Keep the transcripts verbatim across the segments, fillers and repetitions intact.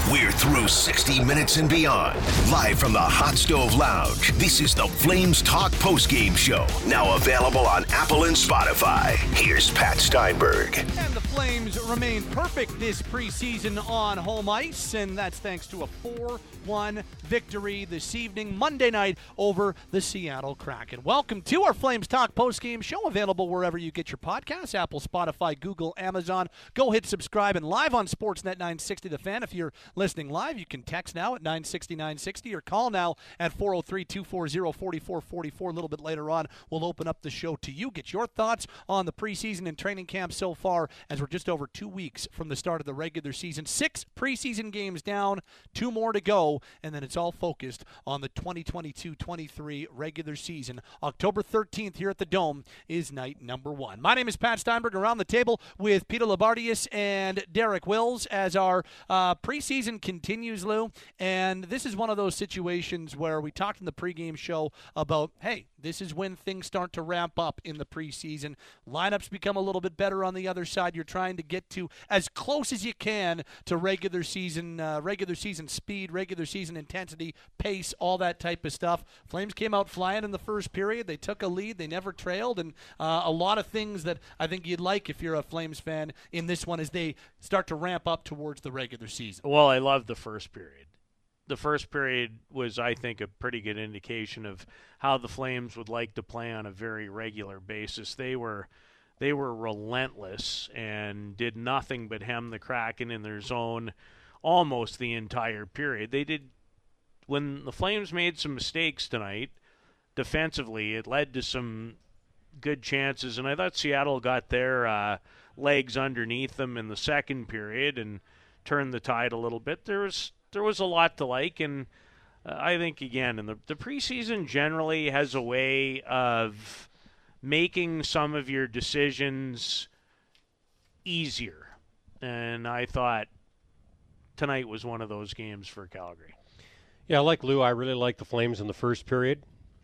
We're through sixty minutes and beyond. Live from the Hot Stove Lounge. This is the Flames Talk postgame show. Now available on Apple and Spotify. Here's Pat Steinberg. And the Flames remain perfect this preseason on home ice, and that's thanks to a four one victory this evening, Monday night, over the Seattle Kraken. Welcome to our Flames Talk postgame show, available wherever you get your podcasts, Apple, Spotify, Google, Amazon. Go hit subscribe, and live on Sportsnet nine sixty The Fan. If you're listening live, you can text now at nine sixty nine sixty or call now at four oh three, two four zero, four four four four. A little bit later on, we'll open up the show to you. Get your thoughts on the preseason and training camp so far, as we're just over two weeks from the start of the regular season. Six preseason games down, two more to go, and then it's all focused on the twenty twenty-two twenty-three regular season. October thirteenth here at the Dome is night number one. My name is Pat Steinberg, around the table with Peter Labardius and Derek Wills as our uh, preseason continues, Lou. And this is one of those situations where we talked in the pregame show about, hey, this is when things start to ramp up in the preseason. Lineups become a little bit better on the other side. You're trying to get to as close as you can to regular season, uh, regular season speed, regular season intensity, pace, all that type of stuff. Flames came out flying in the first period. They took a lead. They never trailed, and uh, a lot of things that I think you'd like if you're a Flames fan in this one as they start to ramp up towards the regular season. Well, I love the first period. The first period was, I think, a pretty good indication of how the Flames would like to play on a very regular basis. They were they were relentless and did nothing but hem the Kraken in their zone almost the entire period. They did, when the Flames made some mistakes tonight defensively, it led to some good chances, and I thought Seattle got their uh, legs underneath them in the second period and turned the tide a little bit. There was there was a lot to like, and uh, I think, again, in the, the preseason generally has a way of making some of your decisions easier, and I thought tonight was one of those games for Calgary. Yeah, like Lou, I really like the Flames in the first period,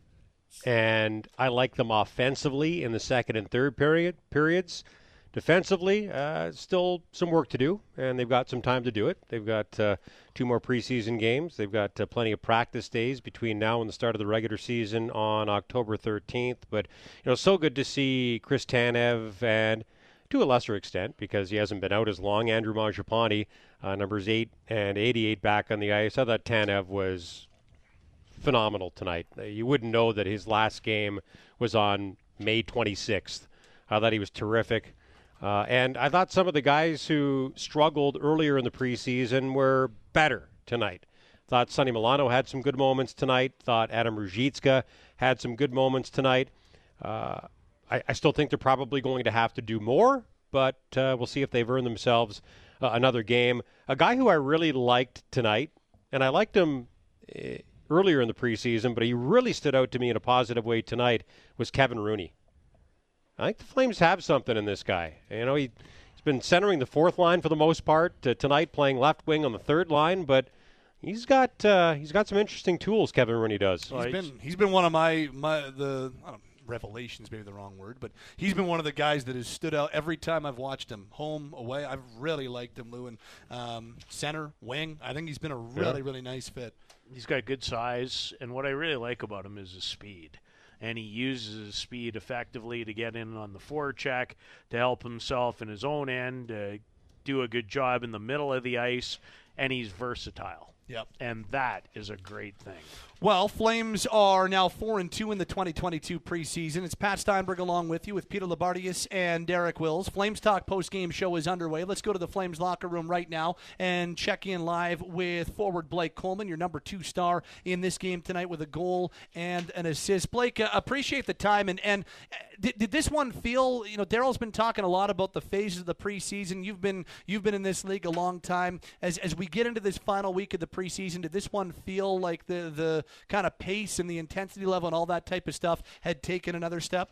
and I like them offensively in the second and third period periods. Defensively, uh, still some work to do, and they've got some time to do it. They've got uh, two more preseason games. They've got uh, plenty of practice days between now and the start of the regular season on October thirteenth. But, you know, so good to see Chris Tanev, and to a lesser extent, because he hasn't been out as long, Andrew Mangiapane, uh, numbers eight and eighty-eight back on the ice. I thought Tanev was phenomenal tonight. Uh, you wouldn't know that his last game was on May twenty-sixth. I thought he was terrific. Uh, and I thought some of the guys who struggled earlier in the preseason were better tonight. Thought Sonny Milano had some good moments tonight. Thought Adam Ruzicka had some good moments tonight. Uh, I, I still think they're probably going to have to do more, but uh, we'll see if they've earned themselves uh, another game. A guy who I really liked tonight, and I liked him uh, earlier in the preseason, but he really stood out to me in a positive way tonight, was Kevin Rooney. I think the Flames have something in this guy. You know, he, he's been centering the fourth line for the most part, uh, tonight playing left wing on the third line, but he's got uh, he's got some interesting tools, Kevin Rooney does. He's been he's been one of my my the I don't know, revelations, maybe the wrong word, but he's been one of the guys that has stood out every time I've watched him, home, away. I've really liked him, Lou, and um, center, wing. I think he's been a really, yeah. really nice fit. He's got good size, and what I really like about him is his speed. And he uses his speed effectively to get in on the forecheck, to help himself in his own end, uh, do a good job in the middle of the ice, and he's versatile. Yep. And that is a great thing. Well, Flames are now four and two in the twenty twenty-two preseason. It's Pat Steinberg along with you, with Peter Labardius and Derek Wills. Flames Talk post-game show is underway. Let's go to the Flames locker room right now and check in live with forward Blake Coleman, your number two star in this game tonight, with a goal and an assist. Blake, uh, appreciate the time. And, and did, did this one feel, you know, Daryl's been talking a lot about the phases of the preseason. You've been you've been in this league a long time. As as we get into this final week of the preseason, did this one feel like the the kind of pace and the intensity level and all that type of stuff had taken another step?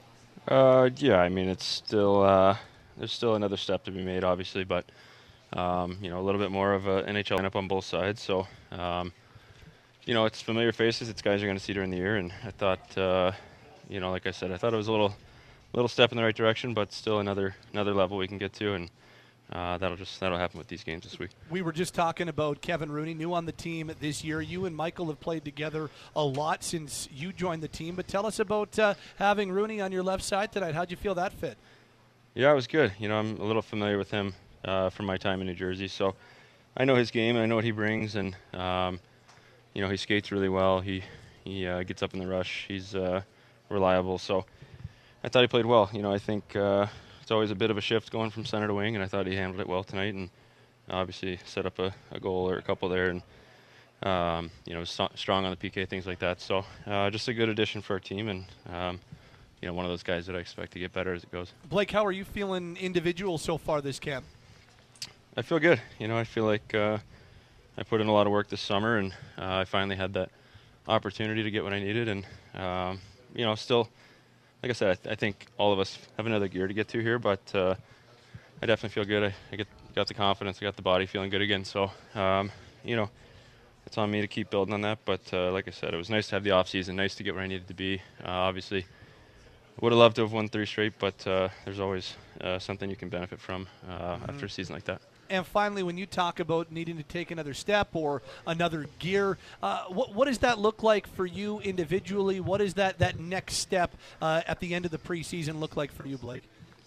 Uh, yeah, I mean, it's still uh, there's still another step to be made, obviously, but um, you know, a little bit more of an N H L lineup on both sides. So, um, you know, it's familiar faces. It's guys you're going to see during the year, and I thought, uh, you know, like I said, I thought it was a little, little step in the right direction, but still another another level we can get to, and uh, that'll just that'll happen with these games this week. We were just talking about Kevin Rooney, new on the team this year. You and Michael have played together a lot since you joined the team, but tell us about uh, having Rooney on your left side tonight. How'd you feel that fit? Yeah, it was good. You know, I'm a little familiar with him uh, from my time in New Jersey, so I know his game and I know what he brings, and um, you know, he skates really well. He he uh, gets up in the rush. He's uh, reliable, so I thought he played well. You know, I think uh, it's always a bit of a shift going from center to wing, and I thought he handled it well tonight, and obviously set up a, a goal or a couple there, and um, you know, st- strong on the P K, things like that. So uh, just a good addition for our team, and um, you know, one of those guys that I expect to get better as it goes. Blake, how are you feeling individual so far this camp? I feel good. You know, I feel like uh, I put in a lot of work this summer, and uh, I finally had that opportunity to get what I needed, and um, you know, still. Like I said, I, th- I think all of us have another gear to get to here, but uh, I definitely feel good. I, I get, got the confidence, I got the body feeling good again. So, um, you know, it's on me to keep building on that. But uh, like I said, it was nice to have the off season, nice to get where I needed to be. Uh, obviously, would have loved to have won three straight, but uh, there's always uh, something you can benefit from uh, mm-hmm. after a season like that. And finally, when you talk about needing to take another step or another gear, uh, what, what does that look like for you individually? What does that, that next step uh, at the end of the preseason look like for you, Blake?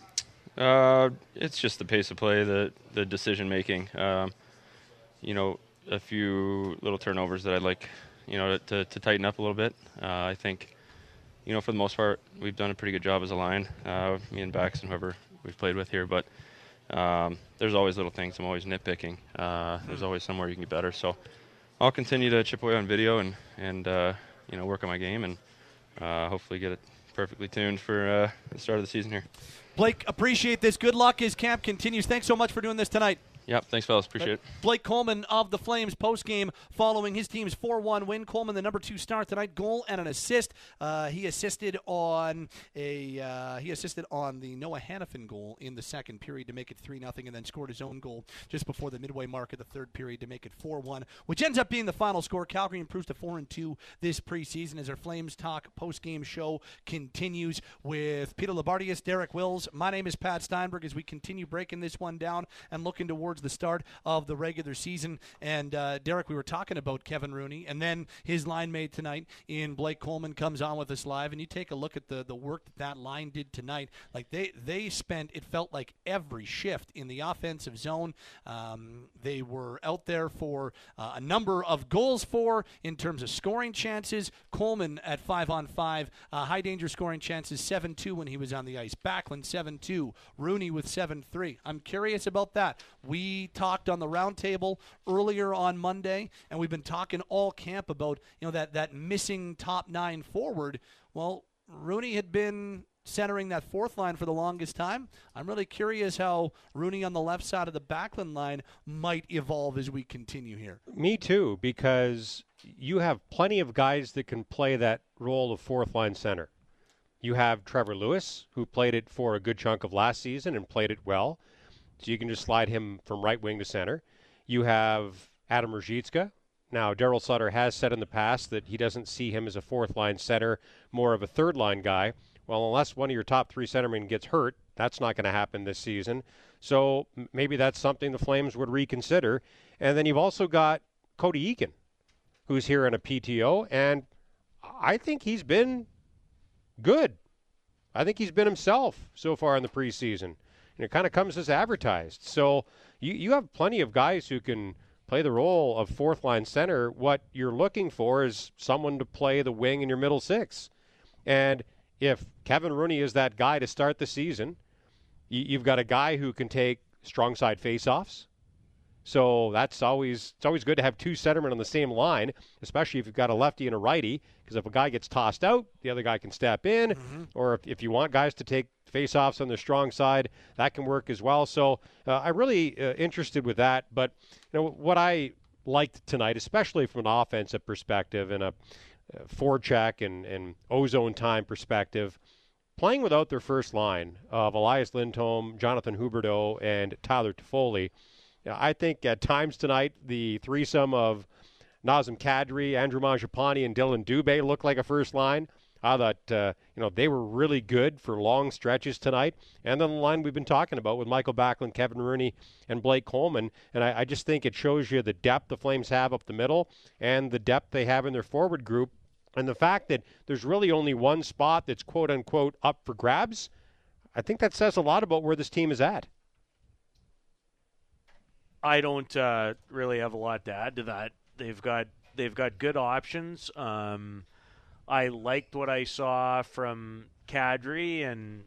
Uh, it's just the pace of play, the the decision making. Um, you know, a few little turnovers that I'd like, you know, to, to tighten up a little bit. Uh, I think, you know, for the most part, we've done a pretty good job as a line, uh, me and Bax and whoever we've played with here, but Um, there's always little things. I'm always nitpicking. Uh, there's always somewhere you can get better. So I'll continue to chip away on video and, and uh, you know, work on my game and uh, hopefully get it perfectly tuned for uh, the start of the season here. Blake, appreciate this. Good luck as camp continues. Thanks so much for doing this tonight. Yep, thanks, fellas. Appreciate it. Blake Coleman of the Flames postgame following his team's four one win. Coleman, the number two star tonight, goal and an assist. Uh, he assisted on a uh, he assisted on the Noah Hannafin goal in the second period to make it three nothing, and then scored his own goal just before the midway mark of the third period to make it four one, which ends up being the final score. Calgary improves to four and two this preseason as our Flames Talk postgame show continues with Peter Labardius, Derek Wills. My name is Pat Steinberg as we continue breaking this one down and looking towards the start of the regular season. And uh, Derek, we were talking about Kevin Rooney, and then his line mate tonight in Blake Coleman comes on with us live, and you take a look at the the work that that line did tonight. Like they they spent, it felt like every shift in the offensive zone. Um, they were out there for uh, a number of goals for in terms of scoring chances. Coleman at five on five, uh, high danger scoring chances seven two when he was on the ice. Backlund seven two, Rooney with seven three. I'm curious about that. We talked on the roundtable earlier on Monday, and we've been talking all camp about, you know, that that missing top nine forward. Well, Rooney had been centering that fourth line for the longest time. I'm really curious how Rooney on the left side of the Backlund line might evolve as we continue here. Me too, because you have plenty of guys that can play that role of fourth line center. You have Trevor Lewis, who played it for a good chunk of last season and played it well. So you can just slide him from right wing to center. You have Adam Ruzicka. Now, Daryl Sutter has said in the past that he doesn't see him as a fourth-line center, more of a third-line guy. Well, unless one of your top three centermen gets hurt, that's not going to happen this season. So maybe that's something the Flames would reconsider. And then you've also got Cody Eakin, who's here in a P T O, and I think he's been good. I think he's been himself so far in the preseason. And it kind of comes as advertised. So you, you have plenty of guys who can play the role of fourth-line center. What you're looking for is someone to play the wing in your middle six. And if Kevin Rooney is that guy to start the season, you, you've got a guy who can take strong side faceoffs. So that's always it's always good to have two centermen on the same line, especially if you've got a lefty and a righty, because if a guy gets tossed out, the other guy can step in. Mm-hmm. Or if, if you want guys to take face-offs on the strong side, that can work as well. So uh, I'm really uh, interested with that. But you know what I liked tonight, especially from an offensive perspective and a uh, forecheck and, and ozone time perspective, playing without their first line of Elias Lindholm, Jonathan Huberdeau, and Tyler Toffoli. I think at times tonight, the threesome of Nazem Kadri, Andrew Mangiapane, and Dylan Dubé looked like a first line. I thought, uh, you know, they were really good for long stretches tonight. And then the line we've been talking about with Michael Backlund, Kevin Rooney, and Blake Coleman. And I, I just think it shows you the depth the Flames have up the middle and the depth they have in their forward group. And the fact that there's really only one spot that's quote-unquote up for grabs, I think that says a lot about where this team is at. I don't uh, really have a lot to add to that. They've got they've got good options. Um, I liked what I saw from Kadri and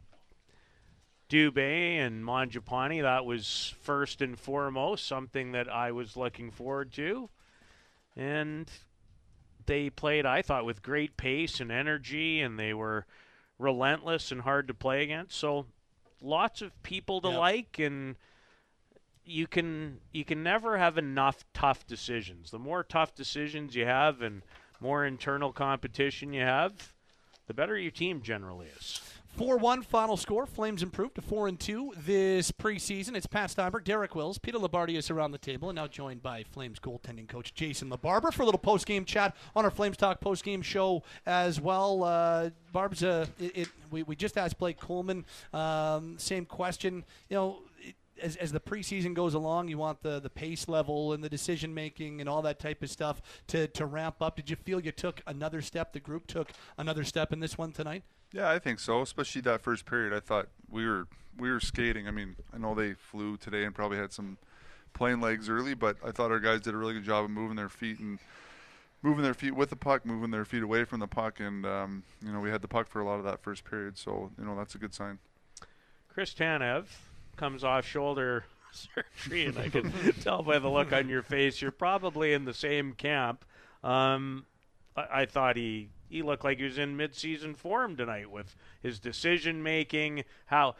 Dubé and Mangiapane. That was first and foremost something that I was looking forward to. And they played, I thought, with great pace and energy, and they were relentless and hard to play against. So lots of people to yep. like, and you can you can never have enough tough decisions. The more tough decisions you have and more internal competition you have, the better your team generally is. four one final score. Flames improved to four and two this preseason. It's Pat Steinberg, Derek Wills, Peter Labardius around the table, and now joined by Flames goaltending coach Jason LaBarber for a little post-game chat on our Flames Talk post-game show as well. Uh, Barb's, uh, it, it, we, we just asked Blake Coleman, um, same question. You know, it, As, as the preseason goes along, you want the, the pace level and the decision-making and all that type of stuff to, to ramp up. Did you feel you took another step, the group took another step in this one tonight? Yeah, I think so, especially that first period. I thought we were we were skating. I mean, I know they flew today and probably had some plain legs early, but I thought our guys did a really good job of moving their feet and moving their feet with the puck, moving their feet away from the puck, and, um, you know, we had the puck for a lot of that first period, so, you know, that's a good sign. Chris Tanev comes off shoulder surgery, and I can tell by the look on your face you're probably in the same camp. Um, I, I thought he, he looked like he was in mid-season form tonight with his decision-making. How,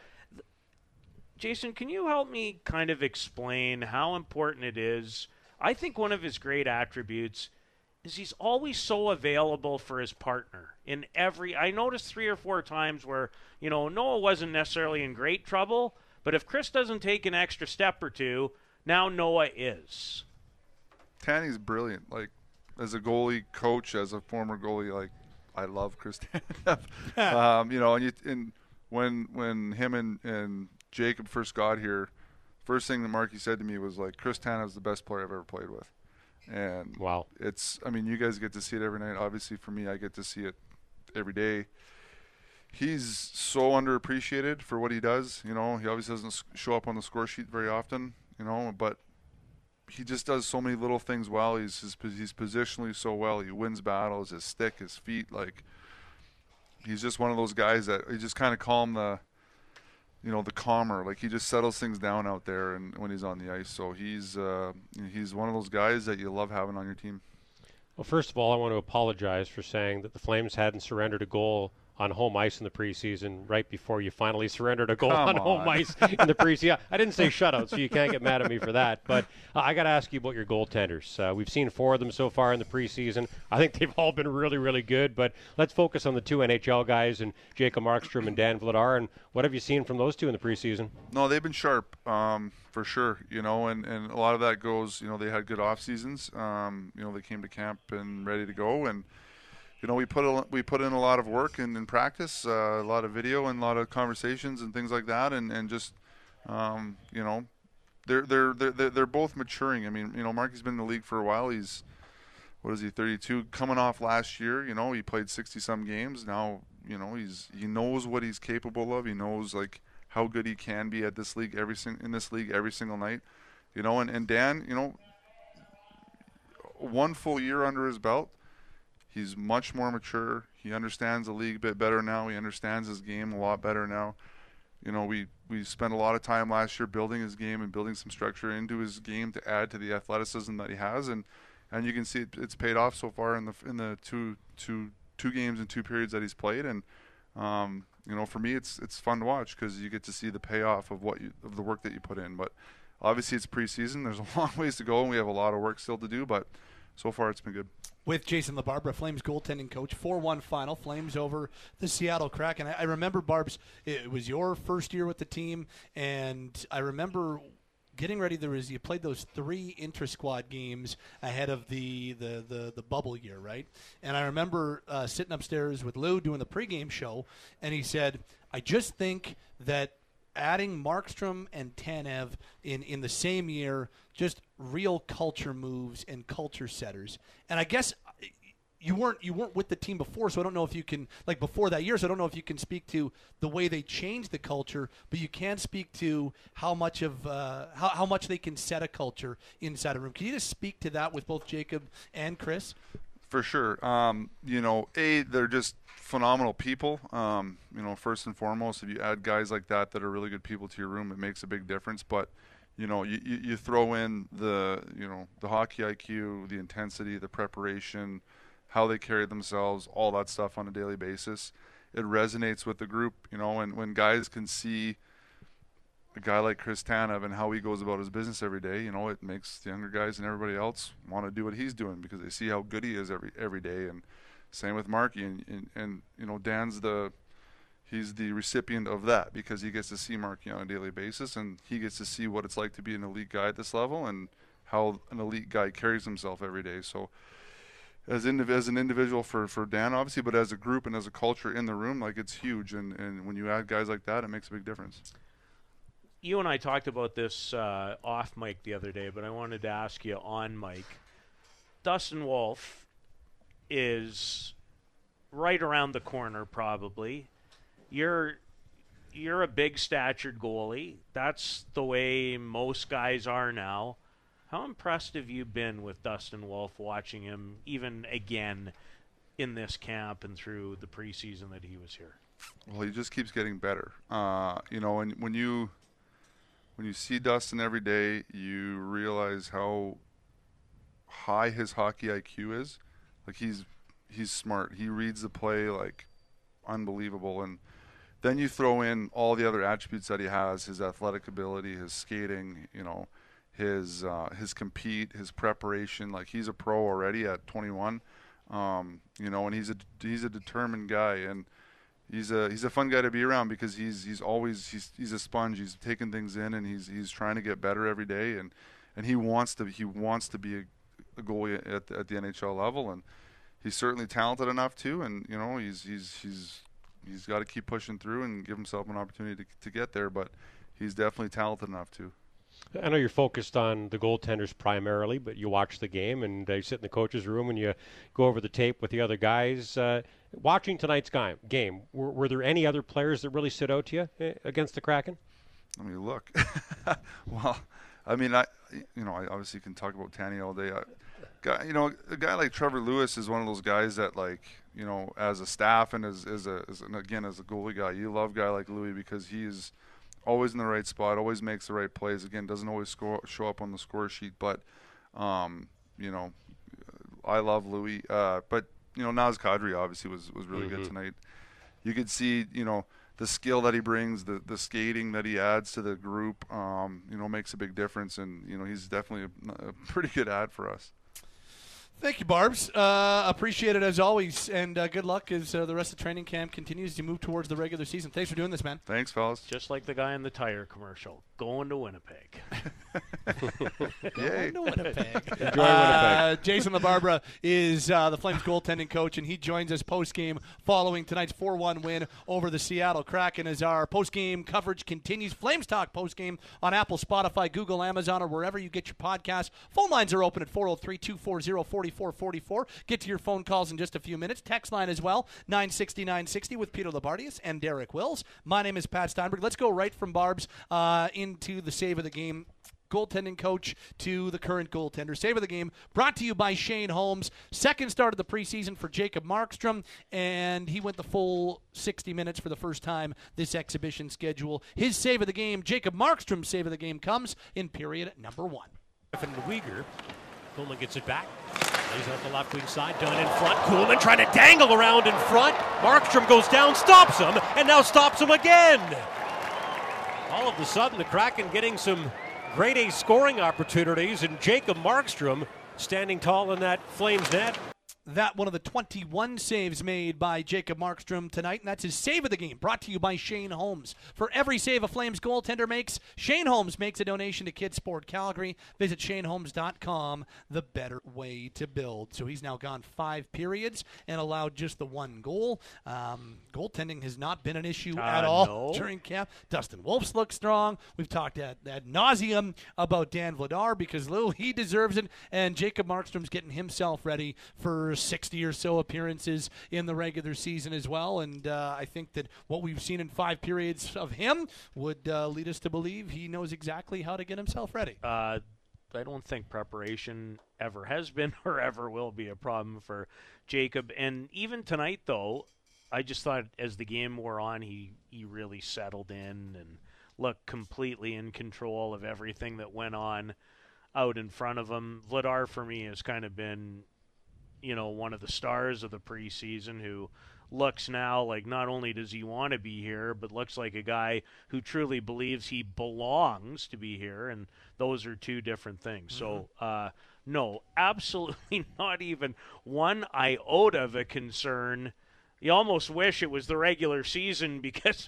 Jason, can you help me kind of explain how important it is? I think one of his great attributes is he's always so available for his partner in every – I noticed three or four times where, you know, Noah wasn't necessarily in great trouble, but if Chris doesn't take an extra step or two, now Noah is. Tanny's brilliant. Like, as a goalie coach, as a former goalie, like, I love Chris Tanev. um, you know, and, you, and when when him and, and Jacob first got here, first thing that Marky said to me was, like, Chris Tanev's the best player I've ever played with. And wow. It's, I mean, you guys get to see it every night. Obviously, for me, I get to see it every day. He's so underappreciated for what he does. You know, he obviously doesn't show up on the score sheet very often, you know, but he just does so many little things well. He's his, he's positionally so well. He wins battles, his stick, his feet. Like, he's just one of those guys that he just kind of calm the, you know, the calmer. Like, he just settles things down out there and when he's on the ice. So he's uh, he's one of those guys that you love having on your team. Well, first of all, I want to apologize for saying that the Flames hadn't surrendered a goal on home ice in the preseason right before you finally surrendered a goal Come on, on home ice in the preseason. I didn't say shutout, so you can't get mad at me for that. But uh, I got to ask you about your goaltenders. Uh, we've seen four of them so far in the preseason. I think they've all been really, really good. But let's focus on the two N H L guys, and Jacob Markstrom and Dan Vladar. And what have you seen from those two in the preseason? No, they've been sharp, um, for sure. You know, and, and a lot of that goes, you know, they had good off seasons. Um, you know, they came to camp and ready to go. And you know, we put a, we put in a lot of work in, in practice, uh, a lot of video and a lot of conversations and things like that, and, and just, um, you know, they're, they're they're they're both maturing. I mean, you know, Marky's been in the league for a while. He's, what is he, thirty-two, coming off last year. You know, he played sixty some games. Now, you know, he's he knows what he's capable of. He knows like how good he can be at this league every sing- in this league every single night. You know, and, and Dan, you know, one full year under his belt. He's much more mature. He understands the league a bit better now. He understands his game a lot better now. You know, we, we spent a lot of time last year building his game and building some structure into his game to add to the athleticism that he has, and, and you can see it, it's paid off so far in the in the two two two games and two periods that he's played. And um, you know, for me, it's it's fun to watch because you get to see the payoff of what you of the work that you put in. But obviously, it's preseason. There's a long ways to go, and we have a lot of work still to do. But so far, it's been good. With Jason LaBarbera, Flames goaltending coach, four one final, Flames over the Seattle Kraken. I, I remember, Barbs, it was your first year with the team, and I remember getting ready, there was you played those three intra-squad games ahead of the the, the, the bubble year, right? And I remember uh, sitting upstairs with Lou doing the pregame show, and he said, I just think that adding Markstrom and Tanev in, in the same year, just real culture moves and culture setters. And I guess you weren't you weren't with the team before, so I don't know if you can, like before that year, so I don't know if you can speak to the way they changed the culture, but you can speak to how much of uh, how, how much they can set a culture inside a room. Can you just speak to that with both Jacob and Chris? For sure. Um, you know, A, they're just phenomenal people. Um, you know, first and foremost, if you add guys like that that are really good people to your room, it makes a big difference. But, you know, you, you, you throw in the, you know, the hockey I Q, the intensity, the preparation, how they carry themselves, all that stuff on a daily basis. It resonates with the group, you know, and when guys can see a guy like Chris Tanev and how he goes about his business every day, you know, it makes the younger guys and everybody else want to do what he's doing because they see how good he is every every day. And same with Marky, and, and, and you know, Dan's the he's the recipient of that because he gets to see Marky on a daily basis, and he gets to see what it's like to be an elite guy at this level and how an elite guy carries himself every day. So as, indiv- as an individual for, for Dan, obviously, but as a group and as a culture in the room, like, it's huge. And, and when you add guys like that, it makes a big difference. You and I talked about this uh, off mic the other day, but I wanted to ask you on mic. Dustin Wolf is right around the corner, probably. You're you're a big statured goalie. That's the way most guys are now. How impressed have you been with Dustin Wolf, watching him even again in this camp and through the preseason that he was here? Well, he just keeps getting better. Uh, you know, and when you when you see Dustin every day, you realize how high his hockey I Q is. Like, he's he's smart. He reads the play like unbelievable. And then you throw in all the other attributes that he has: his athletic ability, his skating, you know, his uh, his compete, his preparation. Like, he's a pro already at twenty-one, um, you know, and he's a he's a determined guy, and he's a he's a fun guy to be around because he's he's always he's he's a sponge. He's taking things in, and he's he's trying to get better every day, and and he wants to he wants to be a, a goalie at the, at the N H L level, and he's certainly talented enough too. And you know, he's he's he's he's got to keep pushing through and give himself an opportunity to to get there, but he's definitely talented enough too. I know you're focused on the goaltenders primarily, but you watch the game and uh, you sit in the coach's room and you go over the tape with the other guys. Uh, watching tonight's game, game were, were there any other players that really stood out to you uh, against the Kraken? I mean, look. Well, I mean, I you know, I obviously can talk about Tanny all day. I, guy, you know, a guy like Trevor Lewis is one of those guys that, like, you know, as a staff and as as a as, and again as a goalie guy, you love a guy like Louis because he's always in the right spot, always makes the right plays. Again, doesn't always score, show up on the score sheet, but, um, you know, I love Louis. Uh, but, you know, Naz Kadri obviously was, was really mm-hmm. good tonight. You could see, you know, the skill that he brings, the, the skating that he adds to the group, um, you know, makes a big difference. And, you know, he's definitely a, a pretty good ad for us. Thank you, Barbs. Uh, appreciate it as always, and uh, good luck as uh, the rest of training camp continues to move towards the regular season. Thanks for doing this, man. Thanks, fellas. Just like the guy in the tire commercial, going to Winnipeg. Going to Winnipeg. Enjoy uh, Winnipeg. Jason LaBarbera is uh, the Flames goaltending coach, and he joins us post-game following tonight's four one win over the Seattle Kraken as our post-game coverage continues. Flames Talk post-game on Apple, Spotify, Google, Amazon, or wherever you get your podcasts. Phone lines are open at four oh three, two four zero, four four four four. Get to your phone calls in just a few minutes. Text line as well, nine sixty, nine sixty with Peter Labardius and Derek Wills. My name is Pat Steinberg. Let's go right from Barb's uh, into the save of the game. Goaltending coach to the current goaltender. Save of the game brought to you by Shane Holmes. Second start of the preseason for Jacob Markstrom, and he went the full sixty minutes for the first time this exhibition schedule. His save of the game, Jacob Markstrom's save of the game, comes in period number one. And Weegar, Kuhlman gets it back. Lays it up the left wing side, done in front. Kuhlman trying to dangle around in front. Markstrom goes down, stops him, and now stops him again. All of a sudden, the Kraken getting some grade A scoring opportunities, and Jacob Markstrom standing tall in that Flames net. that one of the twenty-one saves made by Jacob Markstrom tonight, and that's his save of the game, brought to you by Shane Holmes. For every save a Flames goaltender makes, Shane Holmes makes a donation to Kids Sport Calgary. Visit shane holmes dot com, the better way to build. So he's now gone five periods and allowed just the one goal. Um, goaltending has not been an issue uh, at all no. during camp. Dustin Wolf's looked strong. We've talked at, at nauseum about Dan Vladar because Lou, he deserves it, and Jacob Markstrom's getting himself ready for sixty or so appearances in the regular season as well, and uh, I think that what we've seen in five periods of him would uh, lead us to believe he knows exactly how to get himself ready. Uh, I don't think preparation ever has been or ever will be a problem for Jacob, and even tonight, though, I just thought as the game wore on, he, he really settled in and looked completely in control of everything that went on out in front of him. Vladar, for me, has kind of been, you know, one of the stars of the preseason, who looks now like not only does he want to be here, but looks like a guy who truly believes he belongs to be here, and those are two different things. Mm-hmm. So, uh, no, absolutely not even one iota of a concern. You almost wish it was the regular season, because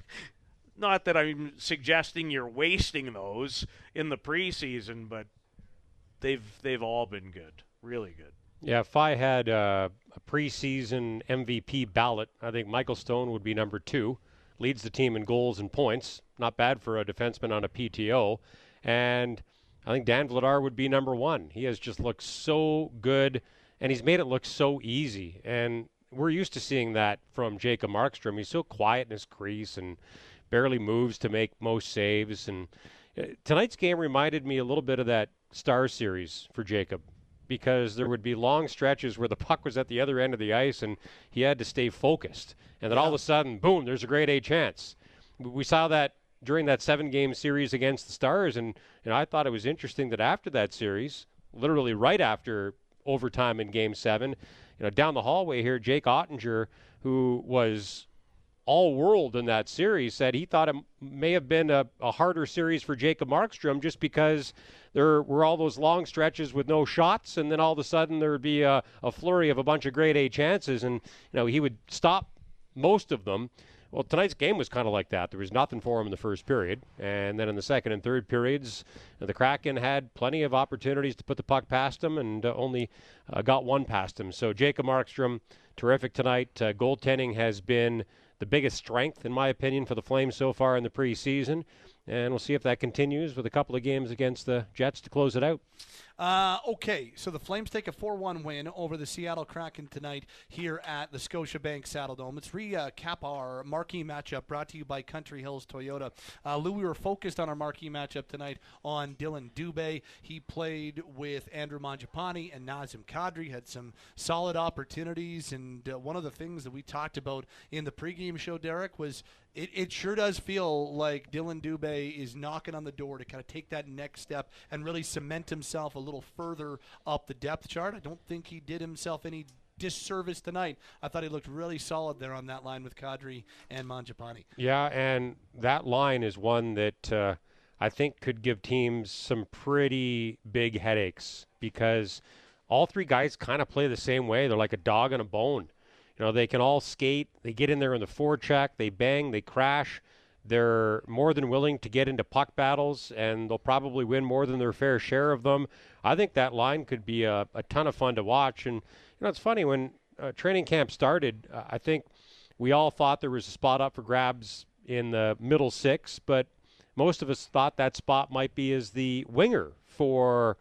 not that I'm suggesting you're wasting those in the preseason, but they've they've all been good, really good. Yeah, if I had uh, a preseason M V P ballot, I think Michael Stone would be number two. Leads the team in goals and points. Not bad for a defenseman on a P T O. And I think Dan Vladar would be number one. He has just looked so good, and he's made it look so easy. And we're used to seeing that from Jacob Markstrom. He's so quiet in his crease and barely moves to make most saves. And uh, tonight's game reminded me a little bit of that Star Series for Jacob, because there would be long stretches where the puck was at the other end of the ice and he had to stay focused. And then yeah. all of a sudden, boom, there's a grade A chance. We saw that during that seven-game series against the Stars, and, and I thought it was interesting that after that series, literally right after overtime in Game seven, you know, down the hallway here, Jake Ottinger, who was all-world in that series, said he thought it may have been a, a harder series for Jacob Markstrom just because there were all those long stretches with no shots, and then all of a sudden there would be a, a flurry of a bunch of grade A chances, and you know he would stop most of them. Well, tonight's game was kind of like that. There was nothing for him in the first period, and then in the second and third periods, the Kraken had plenty of opportunities to put the puck past him, and uh, only uh, got one past him. So Jacob Markstrom, terrific tonight. Uh, goaltending has been the biggest strength, in my opinion, for the Flames so far in the preseason. And we'll see if that continues with a couple of games against the Jets to close it out. Uh, okay, so the Flames take a four one win over the Seattle Kraken tonight here at the Scotiabank Saddledome. Let's recap our marquee matchup brought to you by Country Hills Toyota. Uh, Lou, we were focused on our marquee matchup tonight on Dylan Dubé. He played with Andrew Mangiapane and Nazem Kadri, had some solid opportunities, and uh, one of the things that we talked about in the pregame show, Derek, was It, it sure does feel like Dylan Dubé is knocking on the door to kind of take that next step and really cement himself a little further up the depth chart. I don't think he did himself any disservice tonight. I thought he looked really solid there on that line with Kadri and Mangiapane. Yeah, and that line is one that uh, I think could give teams some pretty big headaches, because all three guys kind of play the same way. They're like a dog and a bone. You know, they can all skate. They get in there in the forecheck. They bang. They crash. They're more than willing to get into puck battles, and they'll probably win more than their fair share of them. I think that line could be a, a ton of fun to watch. And, you know, it's funny, when uh, training camp started, uh, I think we all thought there was a spot up for grabs in the middle six, but most of us thought that spot might be as the winger for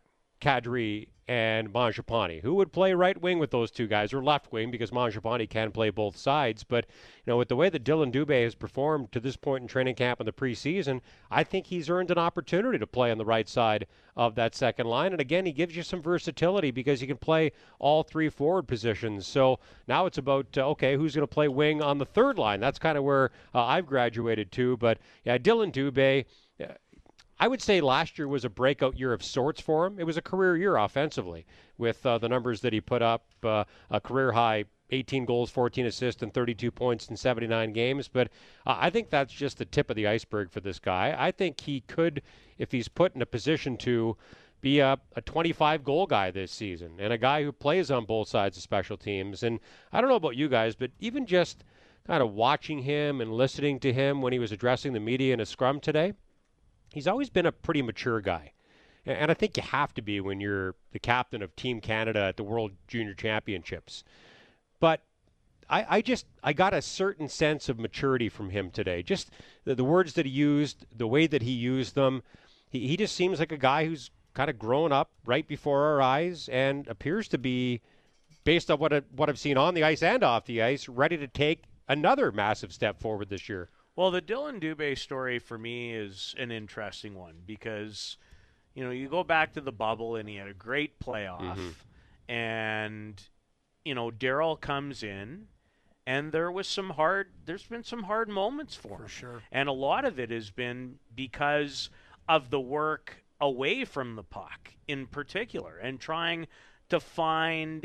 Kadri and Mangiapane. Who would play right wing with those two guys, or left wing, because Mangiapane can play both sides. But, you know, with the way that Dylan Dubé has performed to this point in training camp in the preseason, I think he's earned an opportunity to play on the right side of that second line. And again, he gives you some versatility because he can play all three forward positions. So now it's about, uh, okay, who's going to play wing on the third line? That's kind of where uh, I've graduated to. But, yeah, Dylan Dubé, uh, I would say last year was a breakout year of sorts for him. It was a career year offensively with uh, the numbers that he put up, uh, a career high eighteen goals, fourteen assists, and thirty-two points in seventy-nine games. But uh, I think that's just the tip of the iceberg for this guy. I think he could, if he's put in a position to, be a, a twenty-five goal guy this season and a guy who plays on both sides of special teams. And I don't know about you guys, but even just kind of watching him and listening to him when he was addressing the media in a scrum today, he's always been a pretty mature guy. And, and I think you have to be when you're the captain of Team Canada at the World Junior Championships. But I, I just, I got a certain sense of maturity from him today. Just the, the words that he used, the way that he used them. He, he just seems like a guy who's kind of grown up right before our eyes and appears to be, based on what, I, what I've seen on the ice and off the ice, ready to take another massive step forward this year. Well, the Dylan Dubé story for me is an interesting one because, you know, you go back to the bubble and he had a great playoff. Mm-hmm. And, you know, Darryl comes in and there was some hard, there's been some hard moments for him. For sure. And a lot of it has been because of the work away from the puck in particular and trying to find,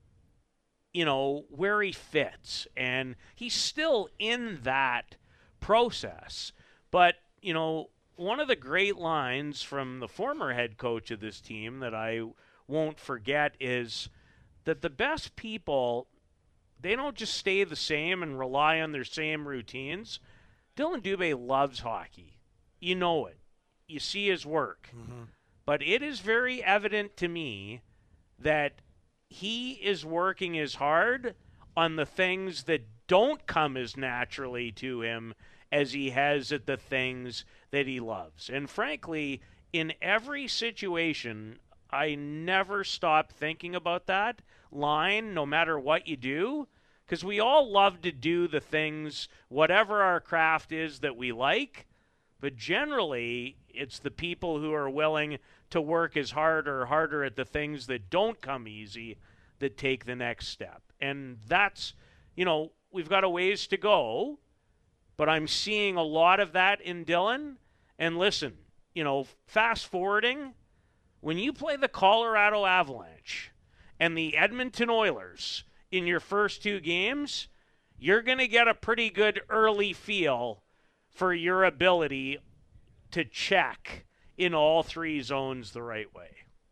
you know, where he fits. And he's still in that process. But, you know, one of the great lines from the former head coach of this team that I won't forget is that the best people, they don't just stay the same and rely on their same routines. Dylan Dubé loves hockey. You know it. You see his work. Mm-hmm. But it is very evident to me that he is working as hard on the things that don't come as naturally to him as he has at the things that he loves. And frankly, in every situation, I never stop thinking about that line, no matter what you do, because we all love to do the things, whatever our craft is, that we like. But generally, it's the people who are willing to work as hard or harder at the things that don't come easy that take the next step. And that's, you know, we've got a ways to go, but I'm seeing a lot of that in Dylan. And listen, you know, fast forwarding, when you play the Colorado Avalanche and the Edmonton Oilers in your first two games, you're going to get a pretty good early feel for your ability to check in all three zones the right way.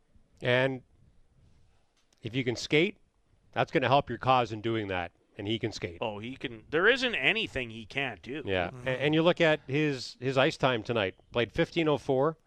And if you can skate, that's going to help your cause in doing that. And he can skate. Oh, he can. There isn't anything he can't do. Yeah. Mm-hmm. And, and you look at his, his ice time tonight. Played fifteen oh four,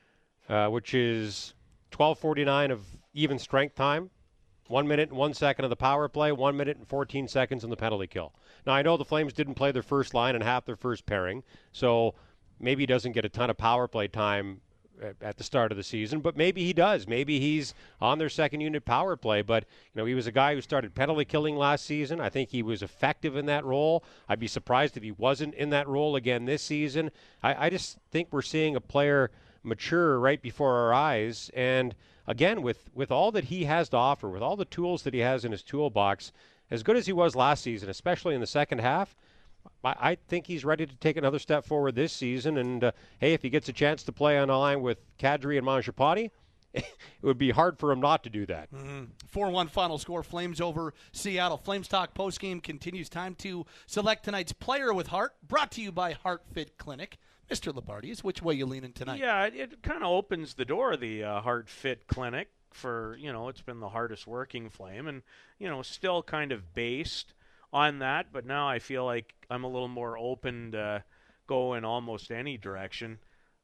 uh, which is twelve forty-nine of even strength time. One minute and one second of the power play, one minute and fourteen seconds on the penalty kill. Now, I know the Flames didn't play their first line and half their first pairing, so maybe he doesn't get a ton of power play time at the start of the season, but maybe he does. Maybe he's on their second unit power play, but you know, he was a guy who started penalty killing last season. I think he was effective in that role. I'd be surprised if he wasn't in that role again this season. I, I just think we're seeing a player mature right before our eyes, and again, with, with all that he has to offer, with all the tools that he has in his toolbox, as good as he was last season, especially in the second half, I, I think he's ready to take another step forward this season. And, uh, hey, if he gets a chance to play on a line with Kadri and Mangiapane, it would be hard for him not to do that. Mm-hmm. four one final score, Flames over Seattle. Flames Talk postgame continues. Time to select tonight's player with heart, brought to you by Heart Fit Clinic. Mister Labardius, which way you leaning tonight? Yeah, it, it kind of opens the door, the uh, Heart Fit Clinic, for, you know, it's been the hardest working Flame, and, you know, still kind of based on that, but now I feel like I'm a little more open to go in almost any direction.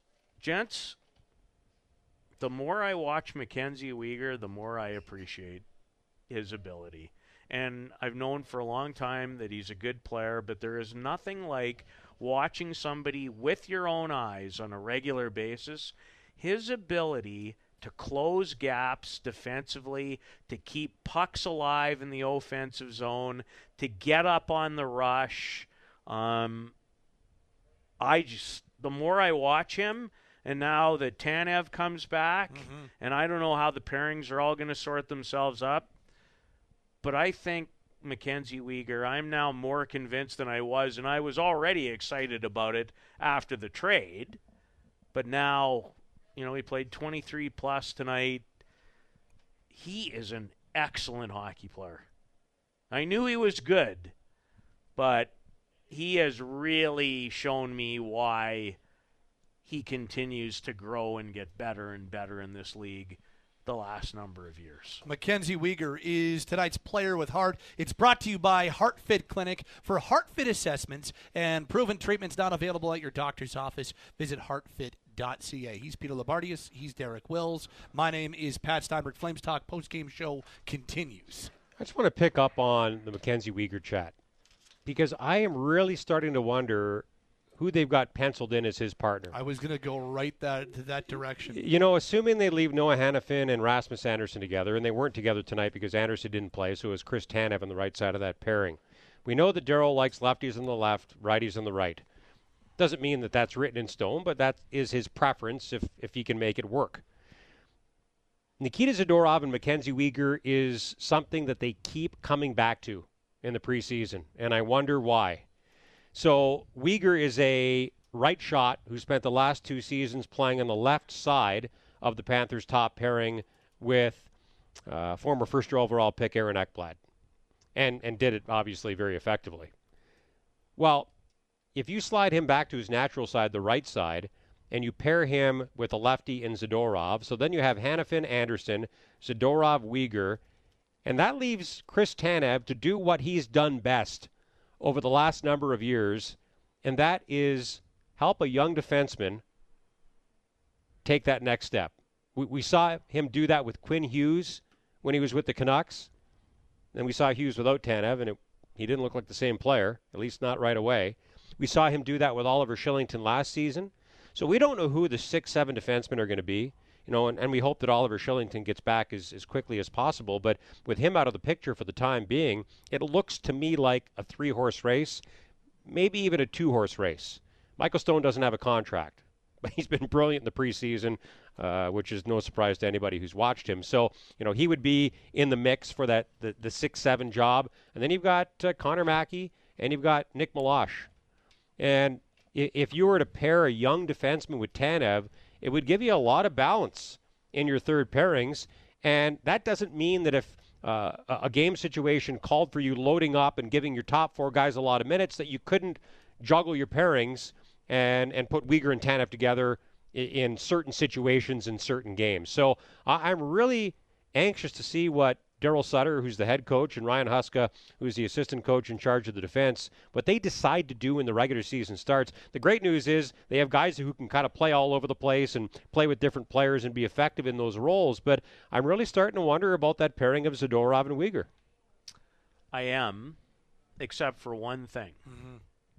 Gents, the more I watch Mackenzie Weegar, the more I appreciate his ability. And I've known for a long time that he's a good player, but there is nothing like watching somebody with your own eyes on a regular basis. His ability to close gaps defensively, to keep pucks alive in the offensive zone, to get up on the rush. Um, I just, the more I watch him, and now that Tanev comes back, mm-hmm. and I don't know how the pairings are all going to sort themselves up, but I think Mackenzie Weegar, I'm now more convinced than I was, and I was already excited about it after the trade, but now, you know, he played twenty-three plus tonight. He is an excellent hockey player. I knew he was good, but he has really shown me why he continues to grow and get better and better in this league the last number of years. Mackenzie Weegar is tonight's Player with Heart. It's brought to you by HeartFit Clinic. For HeartFit assessments and proven treatments not available at your doctor's office, visit heart fit dot c a. He's Peter Labardius. He's Derek Wills. My name is Pat Steinberg. Flames Talk postgame show continues. I just want to pick up on the Mackenzie Weegar chat because I am really starting to wonder who they've got penciled in as his partner. I was going to go right that to that direction. You know, assuming they leave Noah Hannafin and Rasmus Andersson together, and they weren't together tonight because Andersson didn't play, so it was Chris Tanev on the right side of that pairing. We know that Darryl likes lefties on the left, righties on the right. Doesn't mean that that's written in stone, but that is his preference if, if he can make it work. Nikita Zadorov and Mackenzie Weegar is something that they keep coming back to in the preseason, and I wonder why. So Weegar is a right shot who spent the last two seasons playing on the left side of the Panthers' top pairing with uh, former first-year overall pick Aaron Ekblad, and, and did it, obviously, very effectively. Well, if you slide him back to his natural side, the right side, and you pair him with a lefty in Zadorov, so then you have Hannafin, Andersson, Zadorov, Weegar, and that leaves Chris Tanev to do what he's done best over the last number of years, and that is help a young defenseman take that next step. We, we saw him do that with Quinn Hughes when he was with the Canucks. Then we saw Hughes without Tanev, and it, he didn't look like the same player, at least not right away. We saw him do that with Oliver Shillington last season. So we don't know who the six, seven defensemen are going to be. You know, and, and we hope that Oliver Shillington gets back as, as quickly as possible. But with him out of the picture for the time being, it looks to me like a three-horse race, maybe even a two-horse race. Michael Stone doesn't have a contract, but he's been brilliant in the preseason, uh, which is no surprise to anybody who's watched him. So, you know, he would be in the mix for that the, the six seven job. And then you've got uh, Connor Mackey, and you've got Nick Milosh. And if you were to pair a young defenseman with Tanev, it would give you a lot of balance in your third pairings, and that doesn't mean that if uh, a game situation called for you loading up and giving your top four guys a lot of minutes that you couldn't juggle your pairings and, and put Weegar and Tanev together in, in certain situations in certain games. So uh, I'm really anxious to see what Darryl Sutter, who's the head coach, and Ryan Huska, who's the assistant coach in charge of the defense, what they decide to do when the regular season starts. The great news is they have guys who can kind of play all over the place and play with different players and be effective in those roles. But I'm really starting to wonder about that pairing of Zadorov and Weegar. I am, except for one thing. Mm-hmm.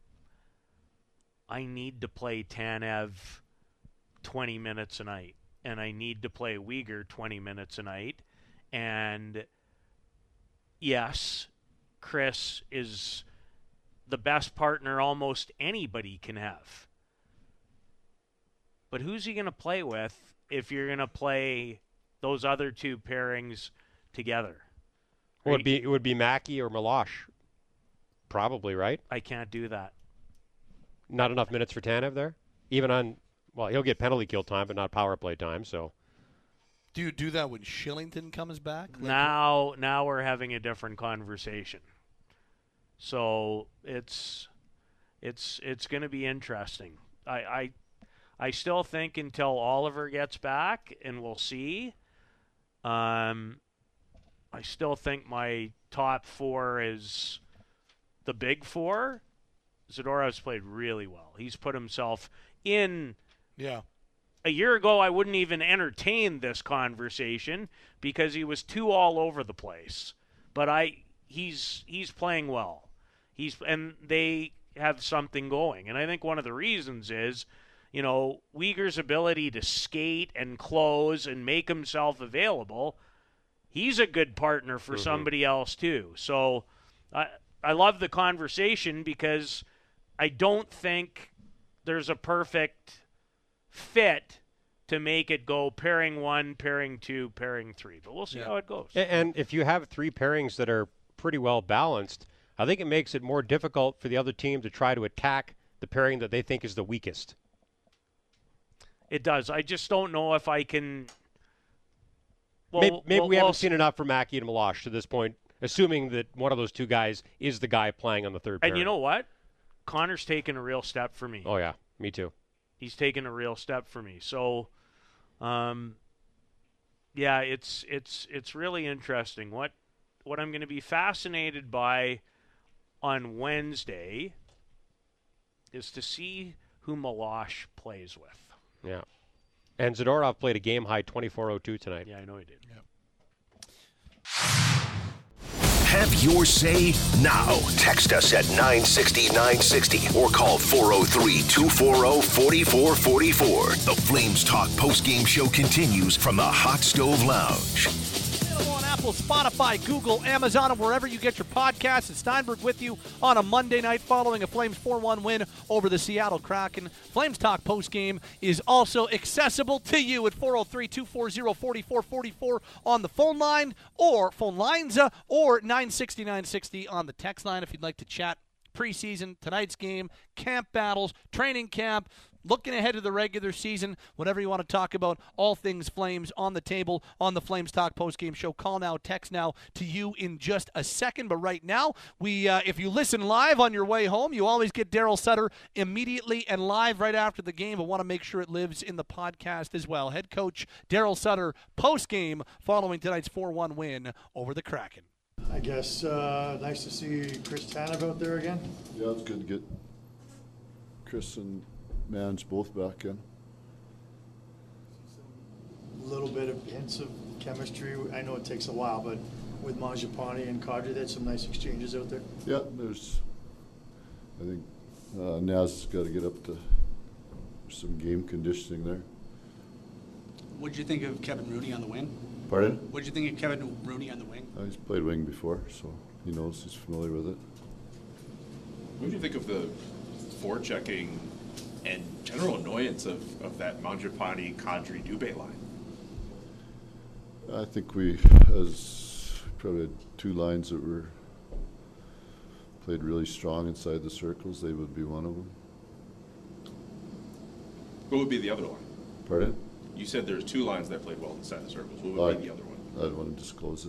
I need to play Tanev twenty minutes a night, and I need to play Weegar twenty minutes a night. And yes, Chris is the best partner almost anybody can have. But who's he going to play with if you're going to play those other two pairings together? Well, it'd be, it would be Mackey or Milosh, probably, right? I can't do that. Not enough minutes for Tanev there? Even on, well, he'll get penalty kill time, but not power play time, so... Do you do that when Shillington comes back? Like now, now we're having a different conversation. So it's it's it's going to be interesting. I, I I still think until Oliver gets back, and we'll see. Um, I still think my top four is the big four. Zadorov's played really well. He's put himself in. Yeah. A year ago, I wouldn't even entertain this conversation because he was too all over the place. But I, he's he's playing well. He's and they have something going. And I think one of the reasons is, you know, Weegar's ability to skate and close and make himself available. He's a good partner for mm-hmm. somebody else too. So I I love the conversation because I don't think there's a perfect fit to make it go pairing one, pairing two, pairing three. But we'll see yeah. how it goes. And if you have three pairings that are pretty well balanced, I think it makes it more difficult for the other team to try to attack the pairing that they think is the weakest. It does. I just don't know if I can... Well, maybe maybe we'll, we haven't we'll seen enough from Mackey and Milosh to this point, assuming that one of those two guys is the guy playing on the third pairing. And you know what? Connor's taken a real step for me. Oh, yeah. Me too. he's taken a real step for me. So, um, yeah, it's it's it's really interesting. What what I'm going to be fascinated by on Wednesday is to see who Milosh plays with. Yeah. And Zadorov played a game-high twenty-four oh two tonight. Yeah, I know he did. Yep. Have your say now. Text us at nine sixty, nine sixty or call four oh three, two four oh, four four four four. The Flames Talk postgame show continues from the Hot Stove Lounge. Available on Apple, Spotify, Google, Amazon, and wherever you get your podcasts. It's Steinberg with you on a Monday night following a Flames four one win over the Seattle Kraken. Flames Talk postgame is also accessible to you at four oh three, two four oh, four four four four on the phone line or phone lines uh, or nine sixty, nine sixty on the text line if you'd like to chat preseason, tonight's game, camp battles, training camp, looking ahead to the regular season, whatever you want to talk about, all things Flames on the table on the Flames Talk postgame show. Call now, text now to you in just a second. But right now, we uh, if you listen live on your way home, you always get Daryl Sutter immediately and live right after the game, but want to make sure it lives in the podcast as well. Head coach Daryl Sutter postgame following tonight's four one win over the Kraken. I guess uh, nice to see Chris Tanev out there again. Yeah, it's good to get Chris and Mans both back in. A little bit of hints of chemistry. I know it takes a while, but with Mangiapane and Kadri, they had some nice exchanges out there. Yeah, there's, I think uh, Naz has got to get up to some game conditioning there. What did you think of Kevin Rooney on the wing? Pardon? What did you think of Kevin Rooney on the wing? Uh, he's played wing before, so he knows, he's familiar with it. What do you think of the forechecking and general annoyance of, of that Mangiapane, Kadri, Dubé line? I think we, as probably had two lines that were played really strong inside the circles. They would be one of them. What would be the other line? Pardon? You said there's two lines that played well inside the circles. What would I, be the other one? I don't want to disclose it.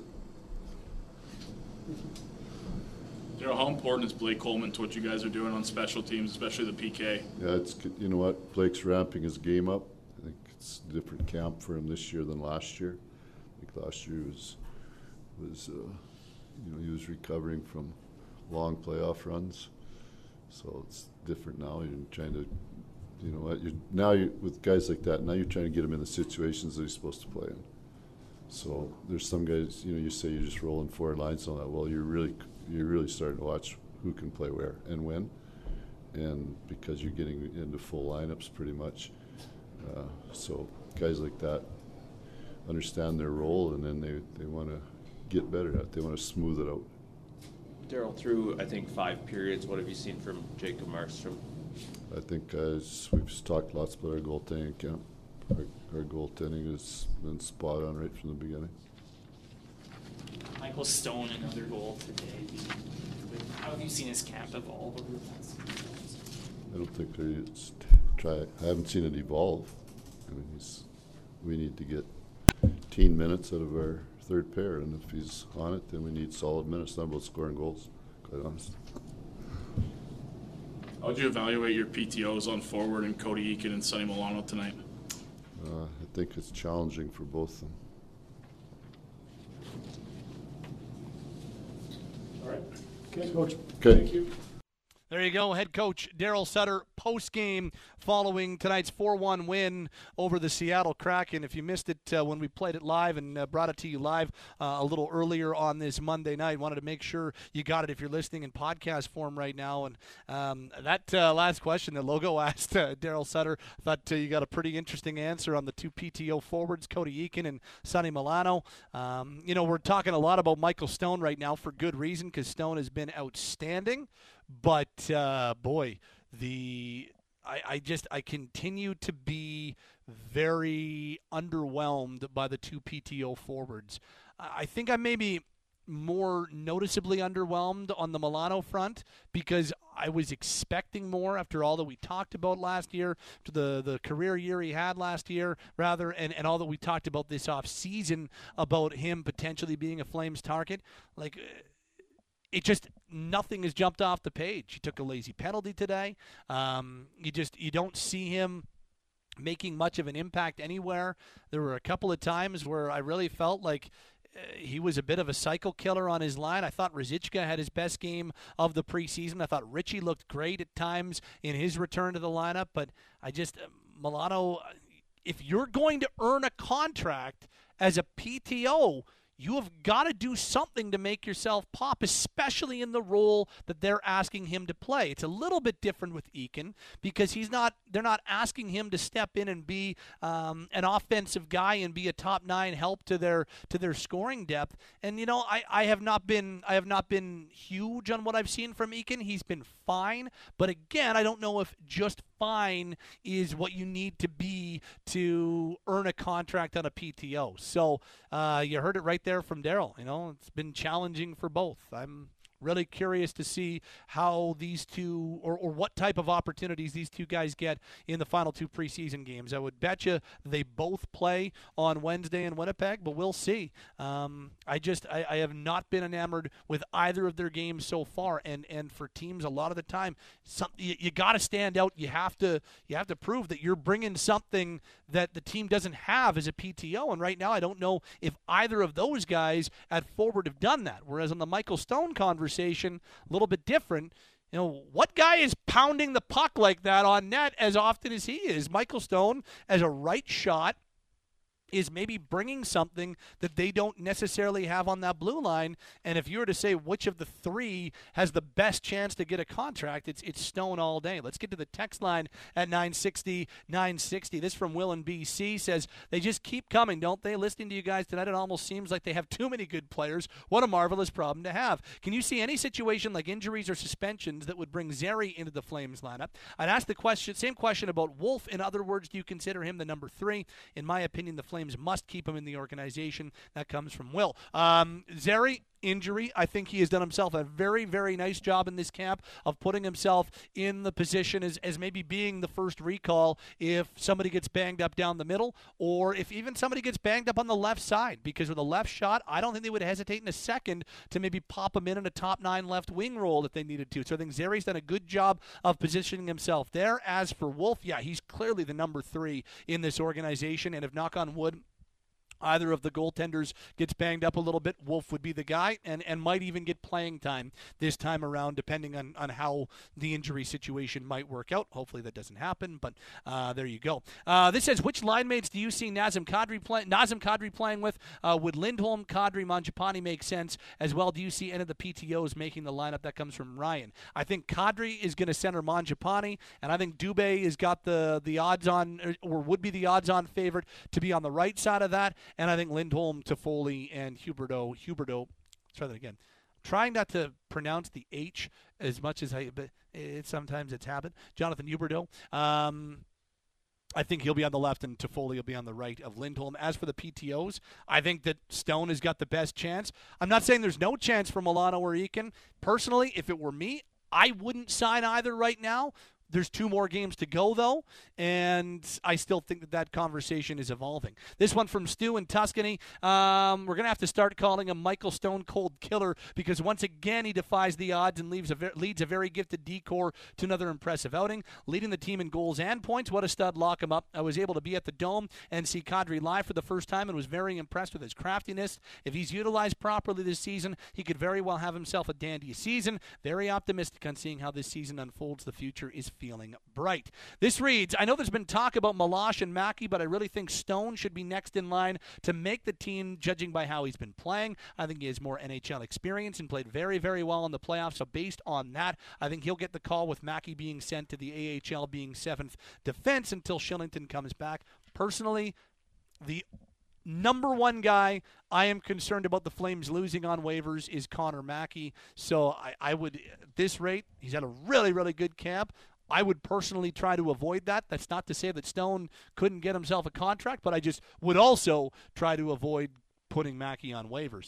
Daryl, how important is Blake Coleman to what you guys are doing on special teams, especially the P K? Yeah, it's, you know what, Blake's ramping his game up. I think it's a different camp for him this year than last year. I think last year was, was uh, you know, he was recovering from long playoff runs. So it's different now. You're trying to, you know what, you're, now you with guys like that, now you're trying to get them in the situations that he's supposed to play in. So there's some guys, you know, you say you're just rolling forward lines on that. Well, you're really you're really starting to watch who can play where and when, and because you're getting into full lineups pretty much. Uh, so guys like that understand their role, and then they, they want to get better at it. They want to smooth it out. Daryl, through I think five periods, what have you seen from Jacob Markstrom? I think as we've talked lots about our goaltending at camp. Our, our goaltending has been spot on right from the beginning. Michael Stone, another goal today. How have you seen his camp evolve over the past few months? I don't think there's try. I haven't seen it evolve. I mean, he's. We need to get fifteen minutes out of our third pair, and if he's on it, then we need solid minutes. Not about scoring goals, quite honest. How would you evaluate your P T Os on forward and Cody Eakin and Sonny Milano tonight? Uh, I think it's challenging for both of them. All right. Okay, Coach. Okay. Thank you. There you go, head coach Daryl Sutter post-game following tonight's four one win over the Seattle Kraken. If you missed it uh, when we played it live and uh, brought it to you live uh, a little earlier on this Monday night, wanted to make sure you got it if you're listening in podcast form right now. And um, that uh, last question that Logo asked uh, Daryl Sutter, I thought uh, you got a pretty interesting answer on the two P T O forwards, Cody Eakin and Sonny Milano. Um, you know, we're talking a lot about Michael Stone right now for good reason, because Stone has been outstanding. But, uh, boy, the I, I just I continue to be very underwhelmed by the two P T O forwards. I think I may be more noticeably underwhelmed on the Milano front because I was expecting more after all that we talked about last year, to the, the career year he had last year, rather, and, and all that we talked about this offseason about him potentially being a Flames target. Like, it just, nothing has jumped off the page. He took a lazy penalty today. Um, you just, you don't see him making much of an impact anywhere. There were a couple of times where I really felt like uh, he was a bit of a cycle killer on his line. I thought Ruzicka had his best game of the preseason. I thought Richie looked great at times in his return to the lineup, but I just, uh, Milano, if you're going to earn a contract as a P T O, you have got to do something to make yourself pop, especially in the role that they're asking him to play. It's a little bit different with Eakin because he's not. They're not asking him to step in and be um, an offensive guy and be a top nine help to their to their scoring depth. And you know, I, I have not been I have not been huge on what I've seen from Eakin. He's been fine, but again, I don't know if just fine is what you need to be to earn a contract on a P T O. So uh, you heard it right there from Daryl. You know, it's been challenging for both. I'm really curious to see how these two, or, or what type of opportunities these two guys get in the final two preseason games. I would bet you they both play on Wednesday in Winnipeg, but we'll see. Um, I just, I, I have not been enamored with either of their games so far, and, and for teams a lot of the time, some, you, you got to stand out. You have to, you have to prove that you're bringing something that the team doesn't have as a P T O, and right now I don't know if either of those guys at forward have done that, whereas on the Michael Stone conversation, a little bit different. You know, what guy is pounding the puck like that on net as often as he is? Michael Stone, as a right shot, is maybe bringing something that they don't necessarily have on that blue line. And if you were to say which of the three has the best chance to get a contract, it's it's Stone all day. Let's get to the text line at nine sixty, nine sixty. This from Will in B C says, they just keep coming, don't they? Listening to you guys tonight, it almost seems like they have too many good players. What a marvelous problem to have. Can you see any situation like injuries or suspensions that would bring Zary into the Flames lineup? I'd ask the question, same question about Wolf. In other words, do you consider him the number three? In my opinion, the Flames must keep him in the organization. That comes from Will. Um, Zary, injury. I think he has done himself a very, very nice job in this camp of putting himself in the position as, as maybe being the first recall if somebody gets banged up down the middle, or if even somebody gets banged up on the left side, because with a left shot, I don't think they would hesitate in a second to maybe pop him in in a top nine left wing role if they needed to. So I think Zary's done a good job of positioning himself there. As for Wolf, yeah, he's clearly the number three in this organization, and if, knock on wood, either of the goaltenders gets banged up a little bit, Wolf would be the guy, and, and might even get playing time this time around, depending on, on how the injury situation might work out. Hopefully that doesn't happen, but uh, there you go. Uh, this says, which line mates do you see Nazem Kadri, play, Nazem Kadri playing with? Uh, would Lindholm, Kadri, Mangiapane make sense as well? Do you see any of the P T Os making the lineup? That comes from Ryan. I think Kadri is going to center Mangiapane, and I think Dubé has got the, the odds-on, or would be the odds-on favorite to be on the right side of that. And I think Lindholm, Toffoli, and Huberdeau, Huberdeau, let's try that again. Trying not to pronounce the H as much as I, but it, sometimes it's habit. Jonathan Huberdeau. Um, I think he'll be on the left and Toffoli will be on the right of Lindholm. As for the P T Os, I think that Stone has got the best chance. I'm not saying there's no chance for Milano or Eakin. Personally, if it were me, I wouldn't sign either right now. There's two more games to go, though, and I still think that that conversation is evolving. This one from Stu in Tuscany. Um, we're going to have to start calling him Michael Stone Cold Killer, because once again he defies the odds and leaves a ver- leads a very gifted D-core to another impressive outing, leading the team in goals and points. What a stud, lock him up. I was able to be at the Dome and see Kadri live for the first time and was very impressed with his craftiness. If he's utilized properly this season, he could very well have himself a dandy season. Very optimistic on seeing how this season unfolds. The future is feeling bright. This reads, I know there's been talk about Milosh and Mackey, but I really think Stone should be next in line to make the team, judging by how he's been playing. I think he has more N H L experience and played very, very well in the playoffs. So based on that, I think he'll get the call, with Mackey being sent to the A H L, being seventh defense until Shillington comes back. Personally, the number one guy I am concerned about the Flames losing on waivers is Connor Mackey. So I, I would, at this rate, he's had a really, really good camp. I would personally try to avoid that. That's not to say that Stone couldn't get himself a contract, but I just would also try to avoid putting Mackey on waivers.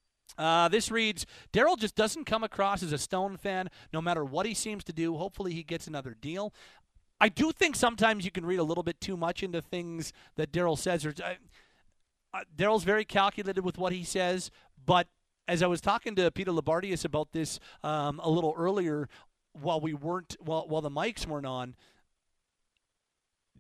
Uh, this reads, Daryl just doesn't come across as a Stone fan, no matter what he seems to do. Hopefully he gets another deal. I do think sometimes you can read a little bit too much into things that Daryl says. Or, uh, uh, Daryl's very calculated with what he says, but as I was talking to Peter Labardius about this um, a little earlier, while we weren't, while while the mics weren't on,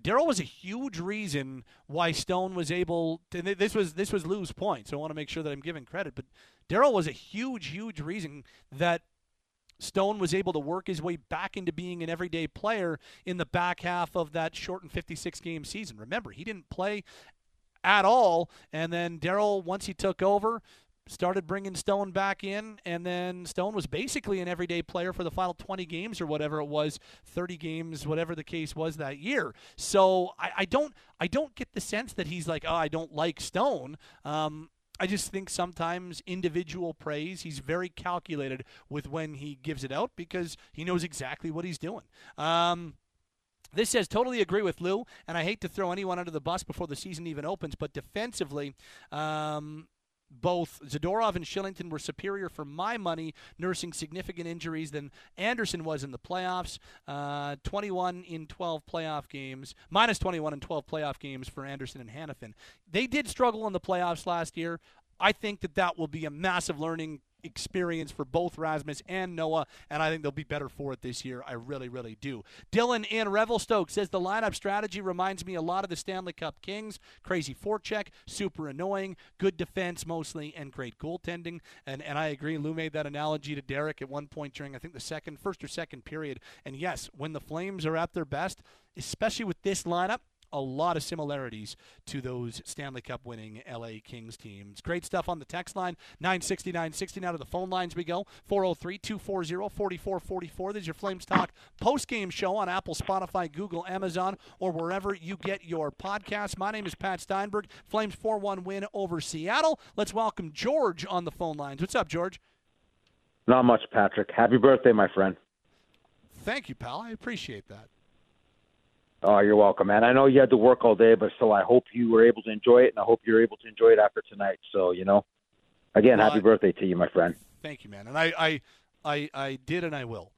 Daryl was a huge reason why Stone was able to, this was this was Lou's point, so I want to make sure that I'm giving credit, but Daryl was a huge, huge reason that Stone was able to work his way back into being an everyday player in the back half of that shortened fifty-six game season. Remember, he didn't play at all, and then Daryl, once he took over, started bringing Stone back in, and then Stone was basically an everyday player for the final twenty games or whatever it was, thirty games, whatever the case was that year. So I, I don't I don't get the sense that he's like, oh, I don't like Stone. Um, I just think sometimes individual praise, he's very calculated with when he gives it out because he knows exactly what he's doing. Um, this says, totally agree with Lou, and I hate to throw anyone under the bus before the season even opens, but defensively, um, both Zadorov and Shillington were superior for my money, nursing significant injuries than Anderson was in the playoffs. Uh, twenty-one in twelve playoff games, minus twenty-one in twelve playoff games for Anderson and Hanifin. They did struggle in the playoffs last year. I think that that will be a massive learning experience for both Rasmus and Noah, and I think they'll be better for it this year. I really, really do. Dylan in Revelstoke says the lineup strategy reminds me a lot of the Stanley Cup Kings. Crazy forecheck, super annoying, good defense mostly, and great goaltending. And and I agree. Lou made that analogy to Derek at one point during, I think, the second, first or second period. And yes, when the Flames are at their best, especially with this lineup, a lot of similarities to those Stanley Cup winning L A Kings teams. Great stuff on the text line, nine sixty, nine sixty. Now to the phone lines we go, four oh three, two four zero, four four four four. This is your Flames Talk post-game show on Apple, Spotify, Google, Amazon, or wherever you get your podcasts. My name is Pat Steinberg. Flames four one win over Seattle. Let's welcome George on the phone lines. What's up, George? Not much, Patrick. Happy birthday, my friend. Thank you, pal. I appreciate that. Oh, you're welcome, man. I know you had to work all day, but still, I hope you were able to enjoy it, and I hope you're able to enjoy it after tonight. So, you know, again, well, happy I, birthday to you, my friend. Thank you, man. And I, I, I, I did, and I will.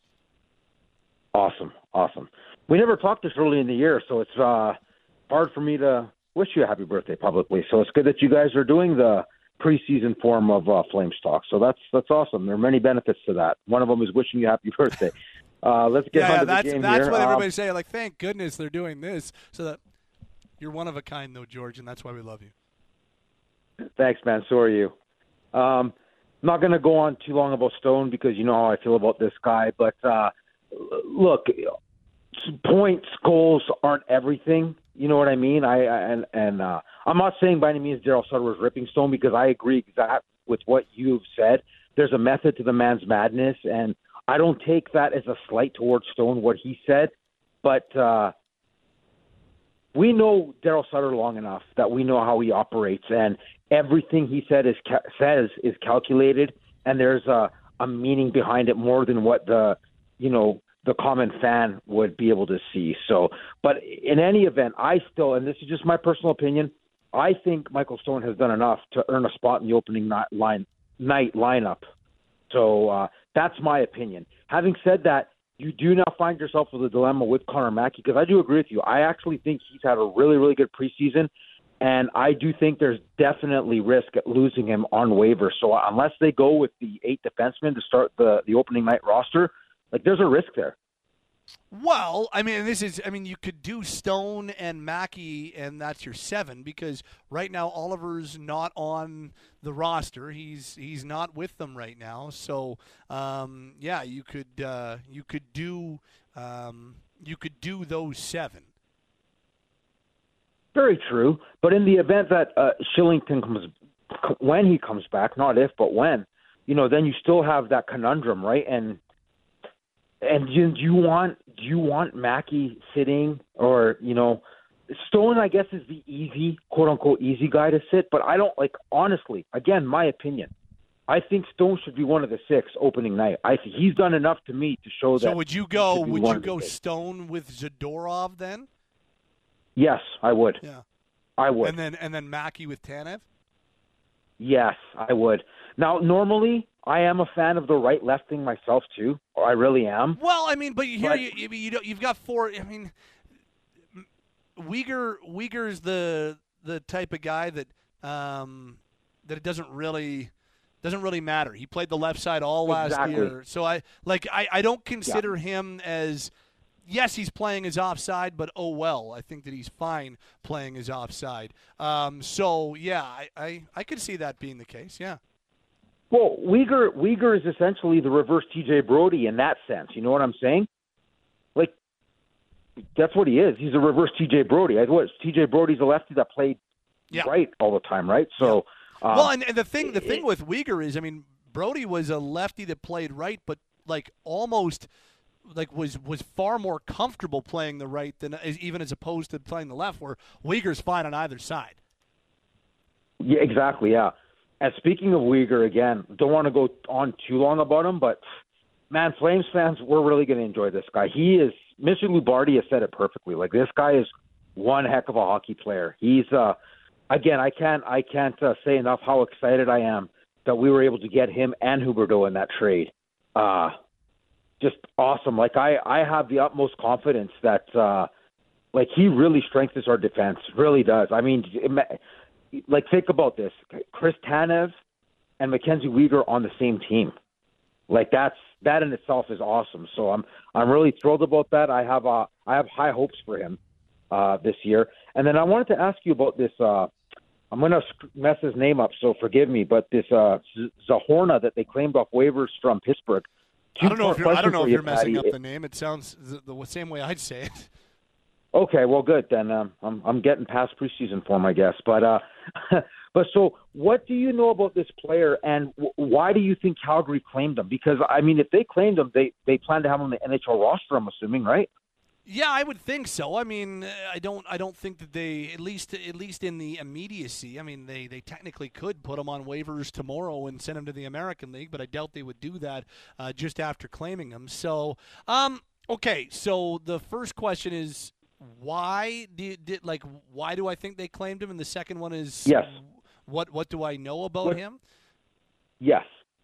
Awesome, awesome. We never talked this early in the year, so it's uh, hard for me to wish you a happy birthday publicly. So it's good that you guys are doing the preseason form of uh, Flames Talk. So that's that's awesome. There are many benefits to that. One of them is wishing you a happy birthday. Uh, let's get yeah, on yeah, to that's, the game that's here. That's what everybody's um, saying. Like, thank goodness they're doing this. So that you're one of a kind, though, George, and that's why we love you. Thanks, man. So are you. Um, I'm not going to go on too long about Stone because you know how I feel about this guy. But uh, look, points, goals aren't everything. You know what I mean? I, I and and uh, I'm not saying by any means Daryl Sutter was ripping Stone because I agree exactly with what you've said. There's a method to the man's madness, and I don't take that as a slight towards Stone, what he said, but uh, we know Daryl Sutter long enough that we know how he operates, and everything he said is ca- says is calculated, and there's a, a meaning behind it more than what the, you know, the common fan would be able to see. So, but in any event, I still, and this is just my personal opinion, I think Michael Stone has done enough to earn a spot in the opening night, line, night lineup. So uh, that's my opinion. Having said that, you do now find yourself with a dilemma with Connor Mackey because I do agree with you. I actually think he's had a really, really good preseason, and I do think there's definitely risk at losing him on waivers. So unless they go with the eight defensemen to start the, the opening night roster, like there's a risk there. Well, I mean, this is, I mean, you could do Stone and Mackey, and that's your seven, because right now Oliver's not on the roster. He's he's not with them right now. So, um, yeah, you could uh, you could do um, you could do those seven. Very true. But in the event that uh, Shillington comes, when he comes back, not if, but when, you know, then you still have that conundrum, right? And And do you want do you want Mackey sitting, or you know, Stone? I guess is the easy, quote unquote, easy guy to sit. But I don't like honestly. Again, my opinion. I think Stone should be one of the six opening night. I think he's done enough to me to show that. So would you go? Would you go Stone with Zadorov then? Yes, I would. Yeah, I would. And then and then Mackey with Tanev. Yes, I would. Now, normally, I am a fan of the right-left thing myself, too. Or I really am. Well, I mean, but here but, you, you, you don't, you've got four. I mean, Uyghur Uyghur's the the type of guy that um, that it doesn't really doesn't really matter. He played the left side all last exactly. year, so I like I, I don't consider yeah. him as yes, he's playing as offside, but oh well. I think that he's fine playing as offside. Um, so, yeah, I, I, I could see that being the case, yeah. Well, Uyghur, Uyghur is essentially the reverse T J Brody in that sense. You know what I'm saying? Like, that's what he is. He's a reverse T J Brody. I was T J Brody's a lefty that played yeah. right all the time, right? So, yeah. um, well, and, and the thing, the thing with Uyghur is, I mean, Brody was a lefty that played right, but like almost like was was far more comfortable playing the right than even as opposed to playing the left, where Uyghur's fine on either side. Yeah, exactly. Yeah. And speaking of Uyghur, again, don't want to go on too long about him, but man, Flames fans, we're really going to enjoy this guy. He is, Mister Lubardi has said it perfectly. Like, this guy is one heck of a hockey player. He's, uh, again, I can't, I can't uh, say enough how excited I am that we were able to get him and Huberdeau in that trade. Uh, just awesome. Like, I, I have the utmost confidence that, uh, like, he really strengthens our defense. Really does. I mean, it, like, think about this. Chris Tanev and Mackenzie Weegar on the same team. Like, that's that in itself is awesome. So I'm I'm really thrilled about that. I have uh, I have high hopes for him uh, this year. And then I wanted to ask you about this. Uh, I'm going to mess his name up, so forgive me. But this uh, Zahorna that they claimed off waivers from Pittsburgh. I don't know if you're, I don't know if you, you're messing Patty. up the name. It sounds the, the same way I'd say it. Okay, well, good then. Um, I'm I'm getting past preseason form, I guess. But uh, but so, what do you know about this player, and w- why do you think Calgary claimed him? Because I mean, if they claimed him, they they plan to have him on the N H L roster, I'm assuming, right? Yeah, I would think so. I mean, I don't I don't think that they at least at least in the immediacy. I mean, they they technically could put him on waivers tomorrow and send him to the American League, but I doubt they would do that uh, just after claiming him. So, um, okay. So the first question is, why did, did like why do I think they claimed him? And the second one is yes. What what do I know about what, him? Yes.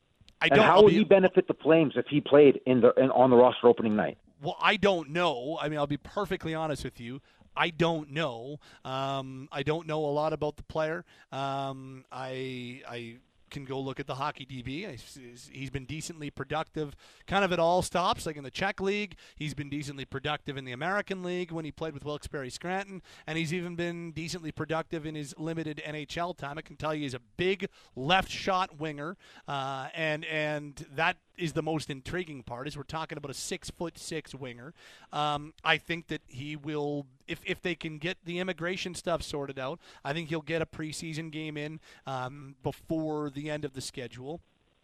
I and don't. how I'll would be, he benefit the Flames if he played in the in, on the roster opening night? Well, I don't know. I mean, I'll be perfectly honest with you. I don't know. Um, I don't know a lot about the player. Um, I I. can go look at the Hockey D B. He's been decently productive kind of at all stops, like in the Czech League. He's been decently productive in the American League when he played with Wilkes-Barre Scranton, and he's even been decently productive in his limited N H L time. I can tell you he's a big left shot winger, uh, and and that is the most intriguing part, is we're talking about a six foot six winger. Um, I think that he will, if if they can get the immigration stuff sorted out, I think he'll get a preseason game in um, before the end of the schedule.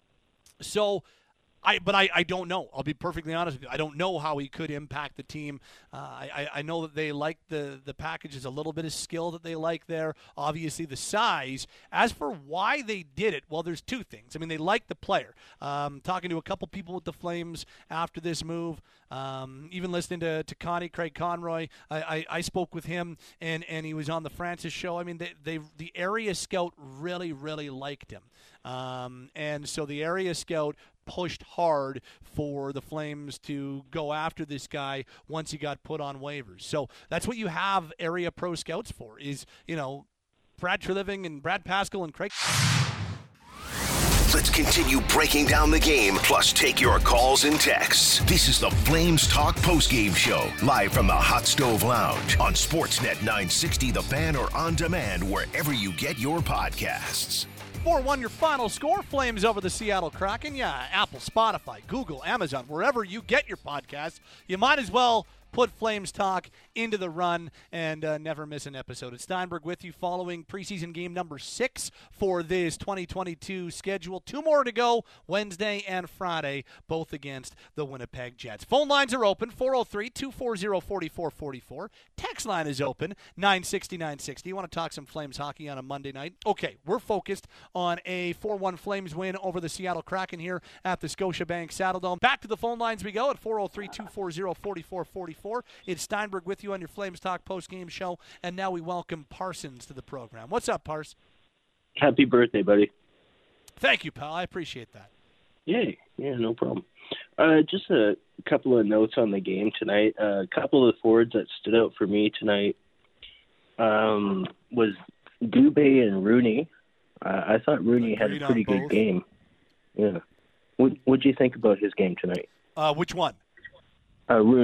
So, I but I, I don't know. I'll be perfectly honest with you. I don't know how he could impact the team. Uh, I, I know that they like the, the package. There's a little bit of skill that they like there. Obviously, the size. As for why they did it, well, there's two things. I mean, they like the player. Um, talking to a couple people with the Flames after this move, um, even listening to, to Connie, Craig Conroy, I, I, I spoke with him, and, and he was on the Francis show. I mean, they, they the area scout really, really liked him. Um, and so the area scout pushed hard for the Flames to go after this guy once he got put on waivers. So that's what you have area pro scouts for, is, you know, Brad Treliving and Brad Pascal and Craig. Let's continue breaking down the game, plus take your calls and texts. This is the Flames Talk postgame show, live from the Hot Stove Lounge on Sportsnet nine sixty The Fan, or on demand wherever you get your podcasts. four one your final score. Flames over the Seattle Kraken. Yeah, Apple, Spotify, Google, Amazon, wherever you get your podcasts. You might as well put Flames Talk into the run and uh, never miss an episode. It's Steinberg with you following preseason game number six for this twenty twenty-two schedule. Two more to go, Wednesday and Friday, both against the Winnipeg Jets. Phone lines are open, four oh three, two four zero, four four four four. Text line is open, nine sixty, nine sixty. You want to talk some Flames hockey on a Monday night? Okay, we're focused on a four one Flames win over the Seattle Kraken here at the Scotiabank Saddledome. Back to the phone lines we go at four oh three, two four zero, four four four four. It's Steinberg with you on your Flames Talk post-game show, and now we welcome Parsons to the program. What's up, Pars? Happy birthday, buddy. Thank you, pal. I appreciate that. Yeah, yeah, no problem. Uh, just a couple of notes on the game tonight. Uh, a couple of the forwards that stood out for me tonight um, was Dubé and Rooney. Uh, I thought Rooney had a pretty good game. Yeah. What What'd you think about his game tonight? Uh, which one? Uh, Rooney.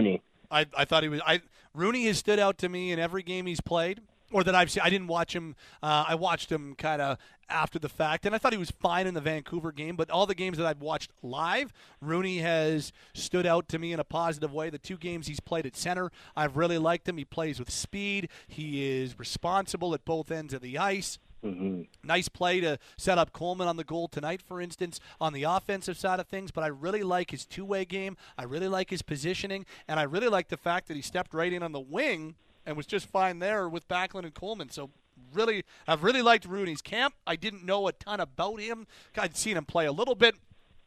I, I thought he was. I Rooney has stood out to me in every game he's played, or that I've seen. I didn't watch him. Uh, I watched him kind of after the fact, and I thought he was fine in the Vancouver game. But all the games that I've watched live, Rooney has stood out to me in a positive way. The two games he's played at center, I've really liked him. He plays with speed. He is responsible at both ends of the ice. Mm-hmm. Nice play to set up Coleman on the goal tonight, for instance, on the offensive side of things. But I really like his two-way game. I really like his positioning. And I really like the fact that he stepped right in on the wing and was just fine there with Backlund and Coleman. So really, I've really liked Rooney's camp. I didn't know a ton about him. I'd seen him play a little bit.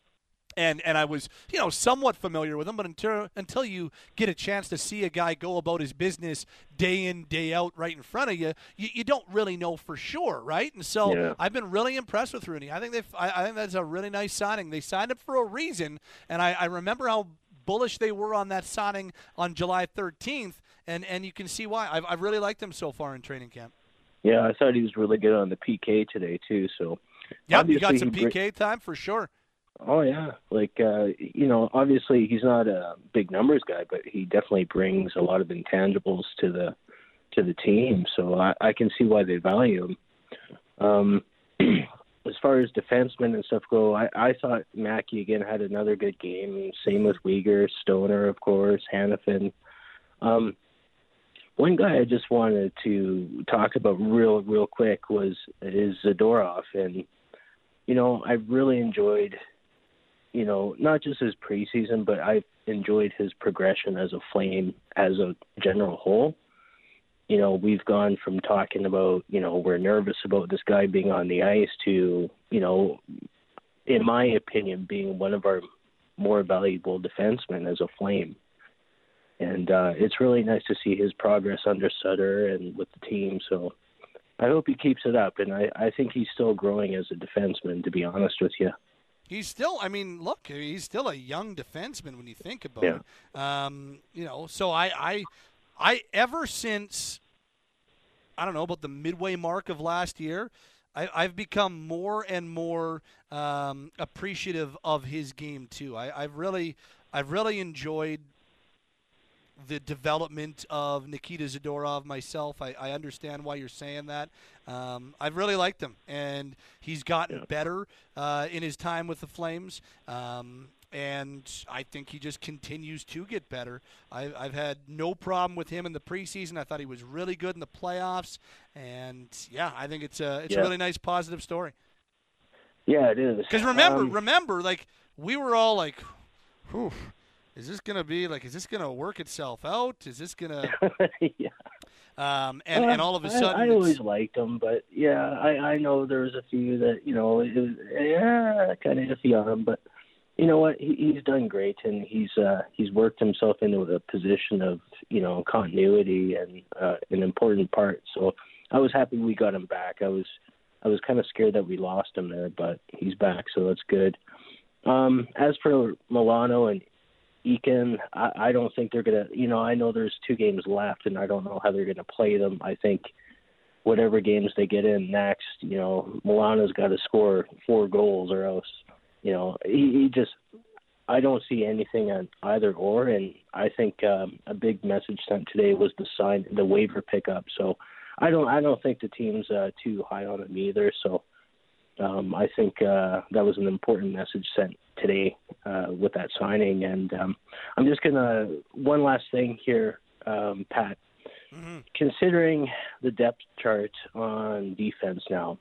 And and I was, you know, somewhat familiar with him, but until until you get a chance to see a guy go about his business day in, day out right in front of you, you, you don't really know for sure, right? And so Yeah. I've been really impressed with Rooney. I think they I, I think that's a really nice signing. They signed him for a reason, and I, I remember how bullish they were on that signing on July thirteenth, and, and you can see why. I've, I've really liked him so far in training camp. Yeah, I thought he was really good on the P K today too. So Yep, you got obviously some he br- P K time for sure. Oh yeah, like uh, you know, obviously he's not a big numbers guy, but he definitely brings a lot of intangibles to the to the team. So I, I can see why they value him. Um, as far as defensemen and stuff go, I, I thought Mackey again had another good game. Same with Weegar, Stoner, of course, Hannafin. Um, one guy I just wanted to talk about real real quick was is Zadorov, and you know I really enjoyed. You know, not just his preseason, but I've enjoyed his progression as a Flame as a general whole. You know, we've gone from talking about, you know, we're nervous about this guy being on the ice to, you know, in my opinion, being one of our more valuable defensemen as a Flame. And uh, it's really nice to see his progress under Sutter and with the team. So I hope he keeps it up. And I, I think he's still growing as a defenseman, to be honest with you. He's still, I mean, look, he's still a young defenseman when you think about Yeah. it. Um, you know, so I, I, I, ever since, I don't know, about the midway mark of last year, I, I've become more and more um, appreciative of his game too. I, I've really, I've really enjoyed the development of Nikita Zadorov myself. I, I understand why you're saying that. Um, I've really liked him, and he's gotten Yeah. better uh, in his time with the Flames. Um, and I think he just continues to get better. I, I've had no problem with him in the preseason. I thought he was really good in the playoffs, and yeah, I think it's a it's Yeah. a really nice positive story. Yeah, it is. Because remember, Um, remember, like we were all like, "Whew, is this gonna be like? Is this gonna work itself out? Is this gonna?" yeah. Um, and, Uh, and all of a I- sudden, I, it's- always liked him, but yeah, I, I know there was a few that you know, it was, yeah, kind of iffy on him. But you know what, he, he's done great, and he's uh, he's worked himself into a position of you know continuity and uh, an important part. So I was happy we got him back. I was I was kind of scared that we lost him there, but he's back, so that's good. Um, as for Milano and Eakin, I, I don't think they're going to, you know, I know there's two games left, and I don't know how they're going to play them. I think whatever games they get in next, you know, Milano's got to score four goals or else, you know, he, he just, I don't see anything on either or, and I think um, a big message sent today was the sign, the waiver pickup. So I don't, I don't think the team's uh, too high on him either. So um, I think uh, that was an important message sent today uh, with that signing. And um, I'm just going to, one last thing here, um, Pat, mm-hmm. considering the depth chart on defense now,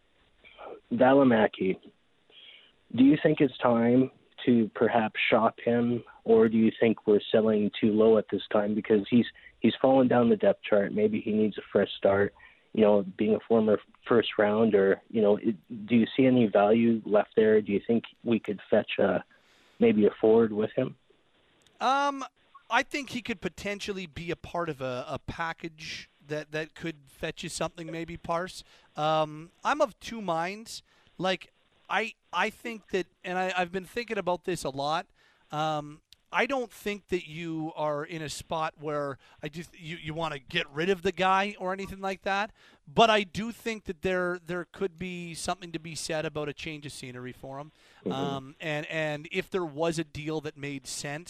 Valimaki, do you think it's time to perhaps shop him, or do you think we're selling too low at this time because he's he's fallen down the depth chart? Maybe he needs a fresh start. You know, being a former first rounder, you know, it, do you see any value left there? Do you think we could fetch a, maybe a forward with him? Um, I think he could potentially be a part of a, a package that, that could fetch you something, maybe, Parse. Um, I'm of two minds. Like, I I think that, and I, I've been thinking about this a lot. Um, I don't think that you are in a spot where I just you, you want to get rid of the guy or anything like that. But I do think that there there could be something to be said about a change of scenery for him. Mm-hmm. Um, and and if there was a deal that made sense,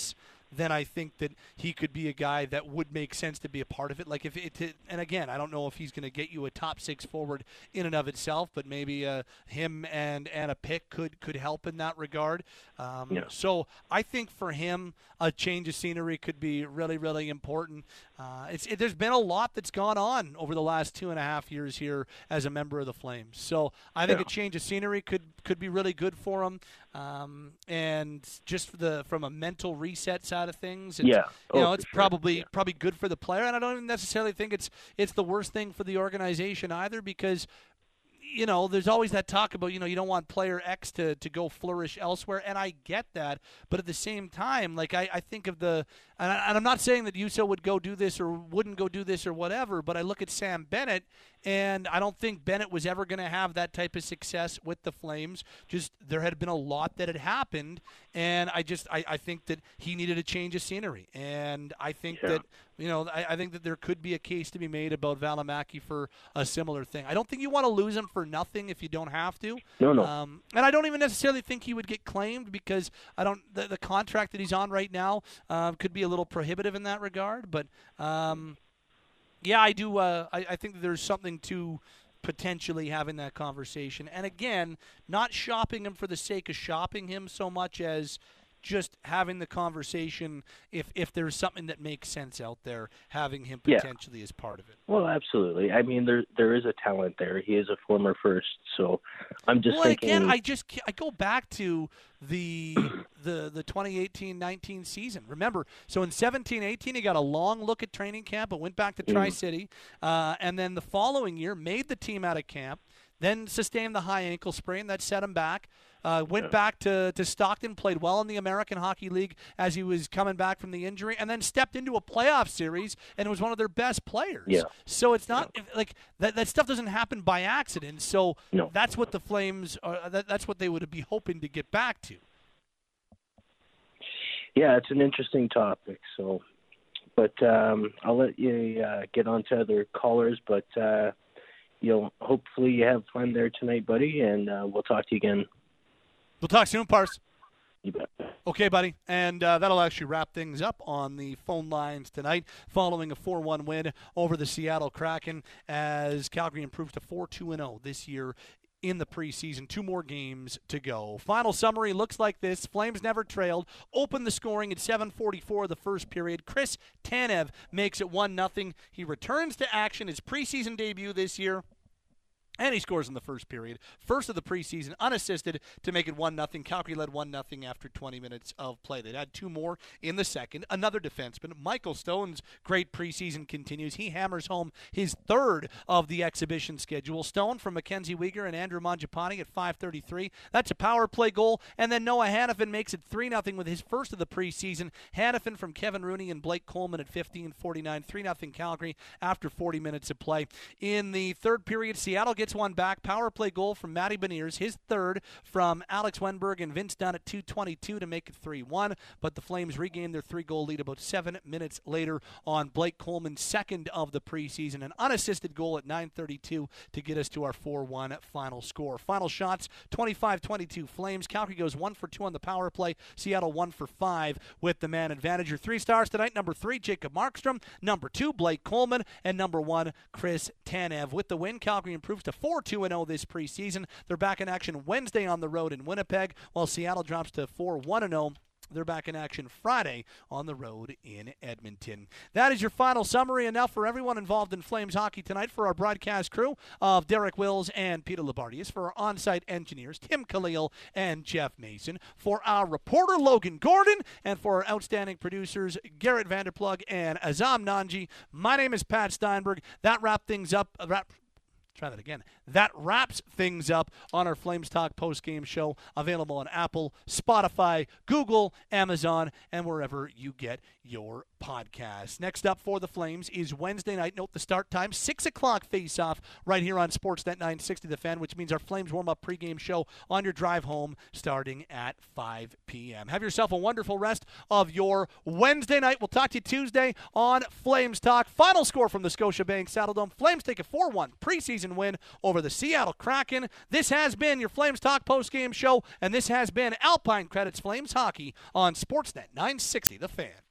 then I think that he could be a guy that would make sense to be a part of it. Like if it, and again, I don't know if he's going to get you a top six forward in and of itself, but maybe uh, him and and a pick could could help in that regard. Um, Yeah. So I think for him, a change of scenery could be really, really important. Uh, it's it, there's been a lot that's gone on over the last two and a half years here as a member of the Flames. So I think Yeah. a change of scenery could could be really good for him. Um, and just for the from a mental reset side of things, it's, Yeah. you Oh, know, for it's sure. probably probably good for the player, and I don't even necessarily think it's it's the worst thing for the organization either, because you know, there's always that talk about, you know, you don't want player X to, to go flourish elsewhere, and I get that. But at the same time, like, I, I think of the – and I'm not saying that Juuso would go do this or wouldn't go do this or whatever, but I look at Sam Bennett, and I don't think Bennett was ever going to have that type of success with the Flames. Just there had been a lot that had happened, and I just I, I think that he needed a change of scenery. And I think Yeah. that – you know, I, I think that there could be a case to be made about Valimaki for a similar thing. I don't think you want to lose him for nothing if you don't have to. No, no. Um, and I don't even necessarily think he would get claimed, because I don't. The, the contract that he's on right now uh, could be a little prohibitive in that regard. But um, yeah, I do. Uh, I, I think that there's something to potentially having that conversation. And again, not shopping him for the sake of shopping him so much as just having the conversation, if if there's something that makes sense out there, having him Yeah. potentially as part of it. Well, absolutely. I mean, there there is a talent there. He is a former first, so I'm just well, thinking. again, I just ca- I go back to the the the twenty eighteen nineteen season. Remember, so in seventeen eighteen, he got a long look at training camp, but went back to Mm. Tri-City, uh, and then the following year made the team out of camp, then sustained the high ankle sprain that set him back. Uh, went Yeah. back to, to Stockton, played well in the American Hockey League as he was coming back from the injury, and then stepped into a playoff series and was one of their best players. Yeah. So it's not if, like that. That stuff doesn't happen by accident. So No. that's what the Flames are. That, that's what they would be hoping to get back to. Yeah, it's an interesting topic. So, but um, I'll let you uh, get on to other callers. But uh, you know, hopefully you have fun there tonight, buddy, and uh, we'll talk to you again. We'll talk soon, Pars. You bet. Okay, buddy. And uh, that'll actually wrap things up on the phone lines tonight following a four one win over the Seattle Kraken as Calgary improves to four two and oh this year in the preseason. Two more games to go. Final summary looks like this. Flames never trailed. Opened the scoring at seven forty-four of the first period. Chris Tanev makes it one nothing. He returns to action, his preseason debut this year. And he scores in the first period. First of the preseason, unassisted, to make it one nothing. Calgary led one nothing after twenty minutes of play. They'd had two more in the second. Another defenseman, Michael Stone's great preseason continues. He hammers home his third of the exhibition schedule. Stone from Mackenzie Weegar and Andrew Mangiapane at five thirty-three. That's a power play goal. And then Noah Hannafin makes it three nothing with his first of the preseason. Hannafin from Kevin Rooney and Blake Coleman at fifteen forty-nine. three nothing Calgary after forty minutes of play. In the third period, Seattle gets one back. Power play goal from Matty Beniers, his third from Alex Wenberg and Vince Dunn at two twenty-two to make it three one. But the Flames regained their three-goal lead about seven minutes later on Blake Coleman's second of the preseason. An unassisted goal at nine thirty-two to get us to our four one final score. Final shots, twenty-five twenty-two Flames. Calgary goes one for two on the power play. Seattle one for five with the man advantage. Your three stars tonight, number three, Jacob Markstrom. Number two, Blake Coleman. And number one, Chris Tanev. With the win, Calgary improves to four two and oh this preseason. They're back in action Wednesday on the road in Winnipeg, while Seattle drops to four one and oh. They're back in action Friday on the road in Edmonton. That is your final summary. And now for everyone involved in Flames hockey tonight, for our broadcast crew of Derek Wills and Peter Labardius, for our on-site engineers, Tim Khalil and Jeff Mason, for our reporter, Logan Gordon, and for our outstanding producers, Garrett Vanderplug and Azam Nanji. My name is Pat Steinberg. That wrapped things up. Uh, wrap, Try that again. That wraps things up on our Flames Talk post-game show, available on Apple, Spotify, Google, Amazon, and wherever you get your podcast. Next up for the Flames is Wednesday night. Note the start time, six o'clock face-off right here on Sportsnet nine sixty The Fan, which means our Flames warm-up pregame show on your drive home starting at five p.m. Have yourself a wonderful rest of your Wednesday night. We'll talk to you Tuesday on Flames Talk. Final score from the Scotiabank Saddledome. Flames take a four one preseason win over the Seattle Kraken. This has been your Flames Talk postgame show, and this has been Alpine Credits Flames Hockey on Sportsnet nine sixty The Fan.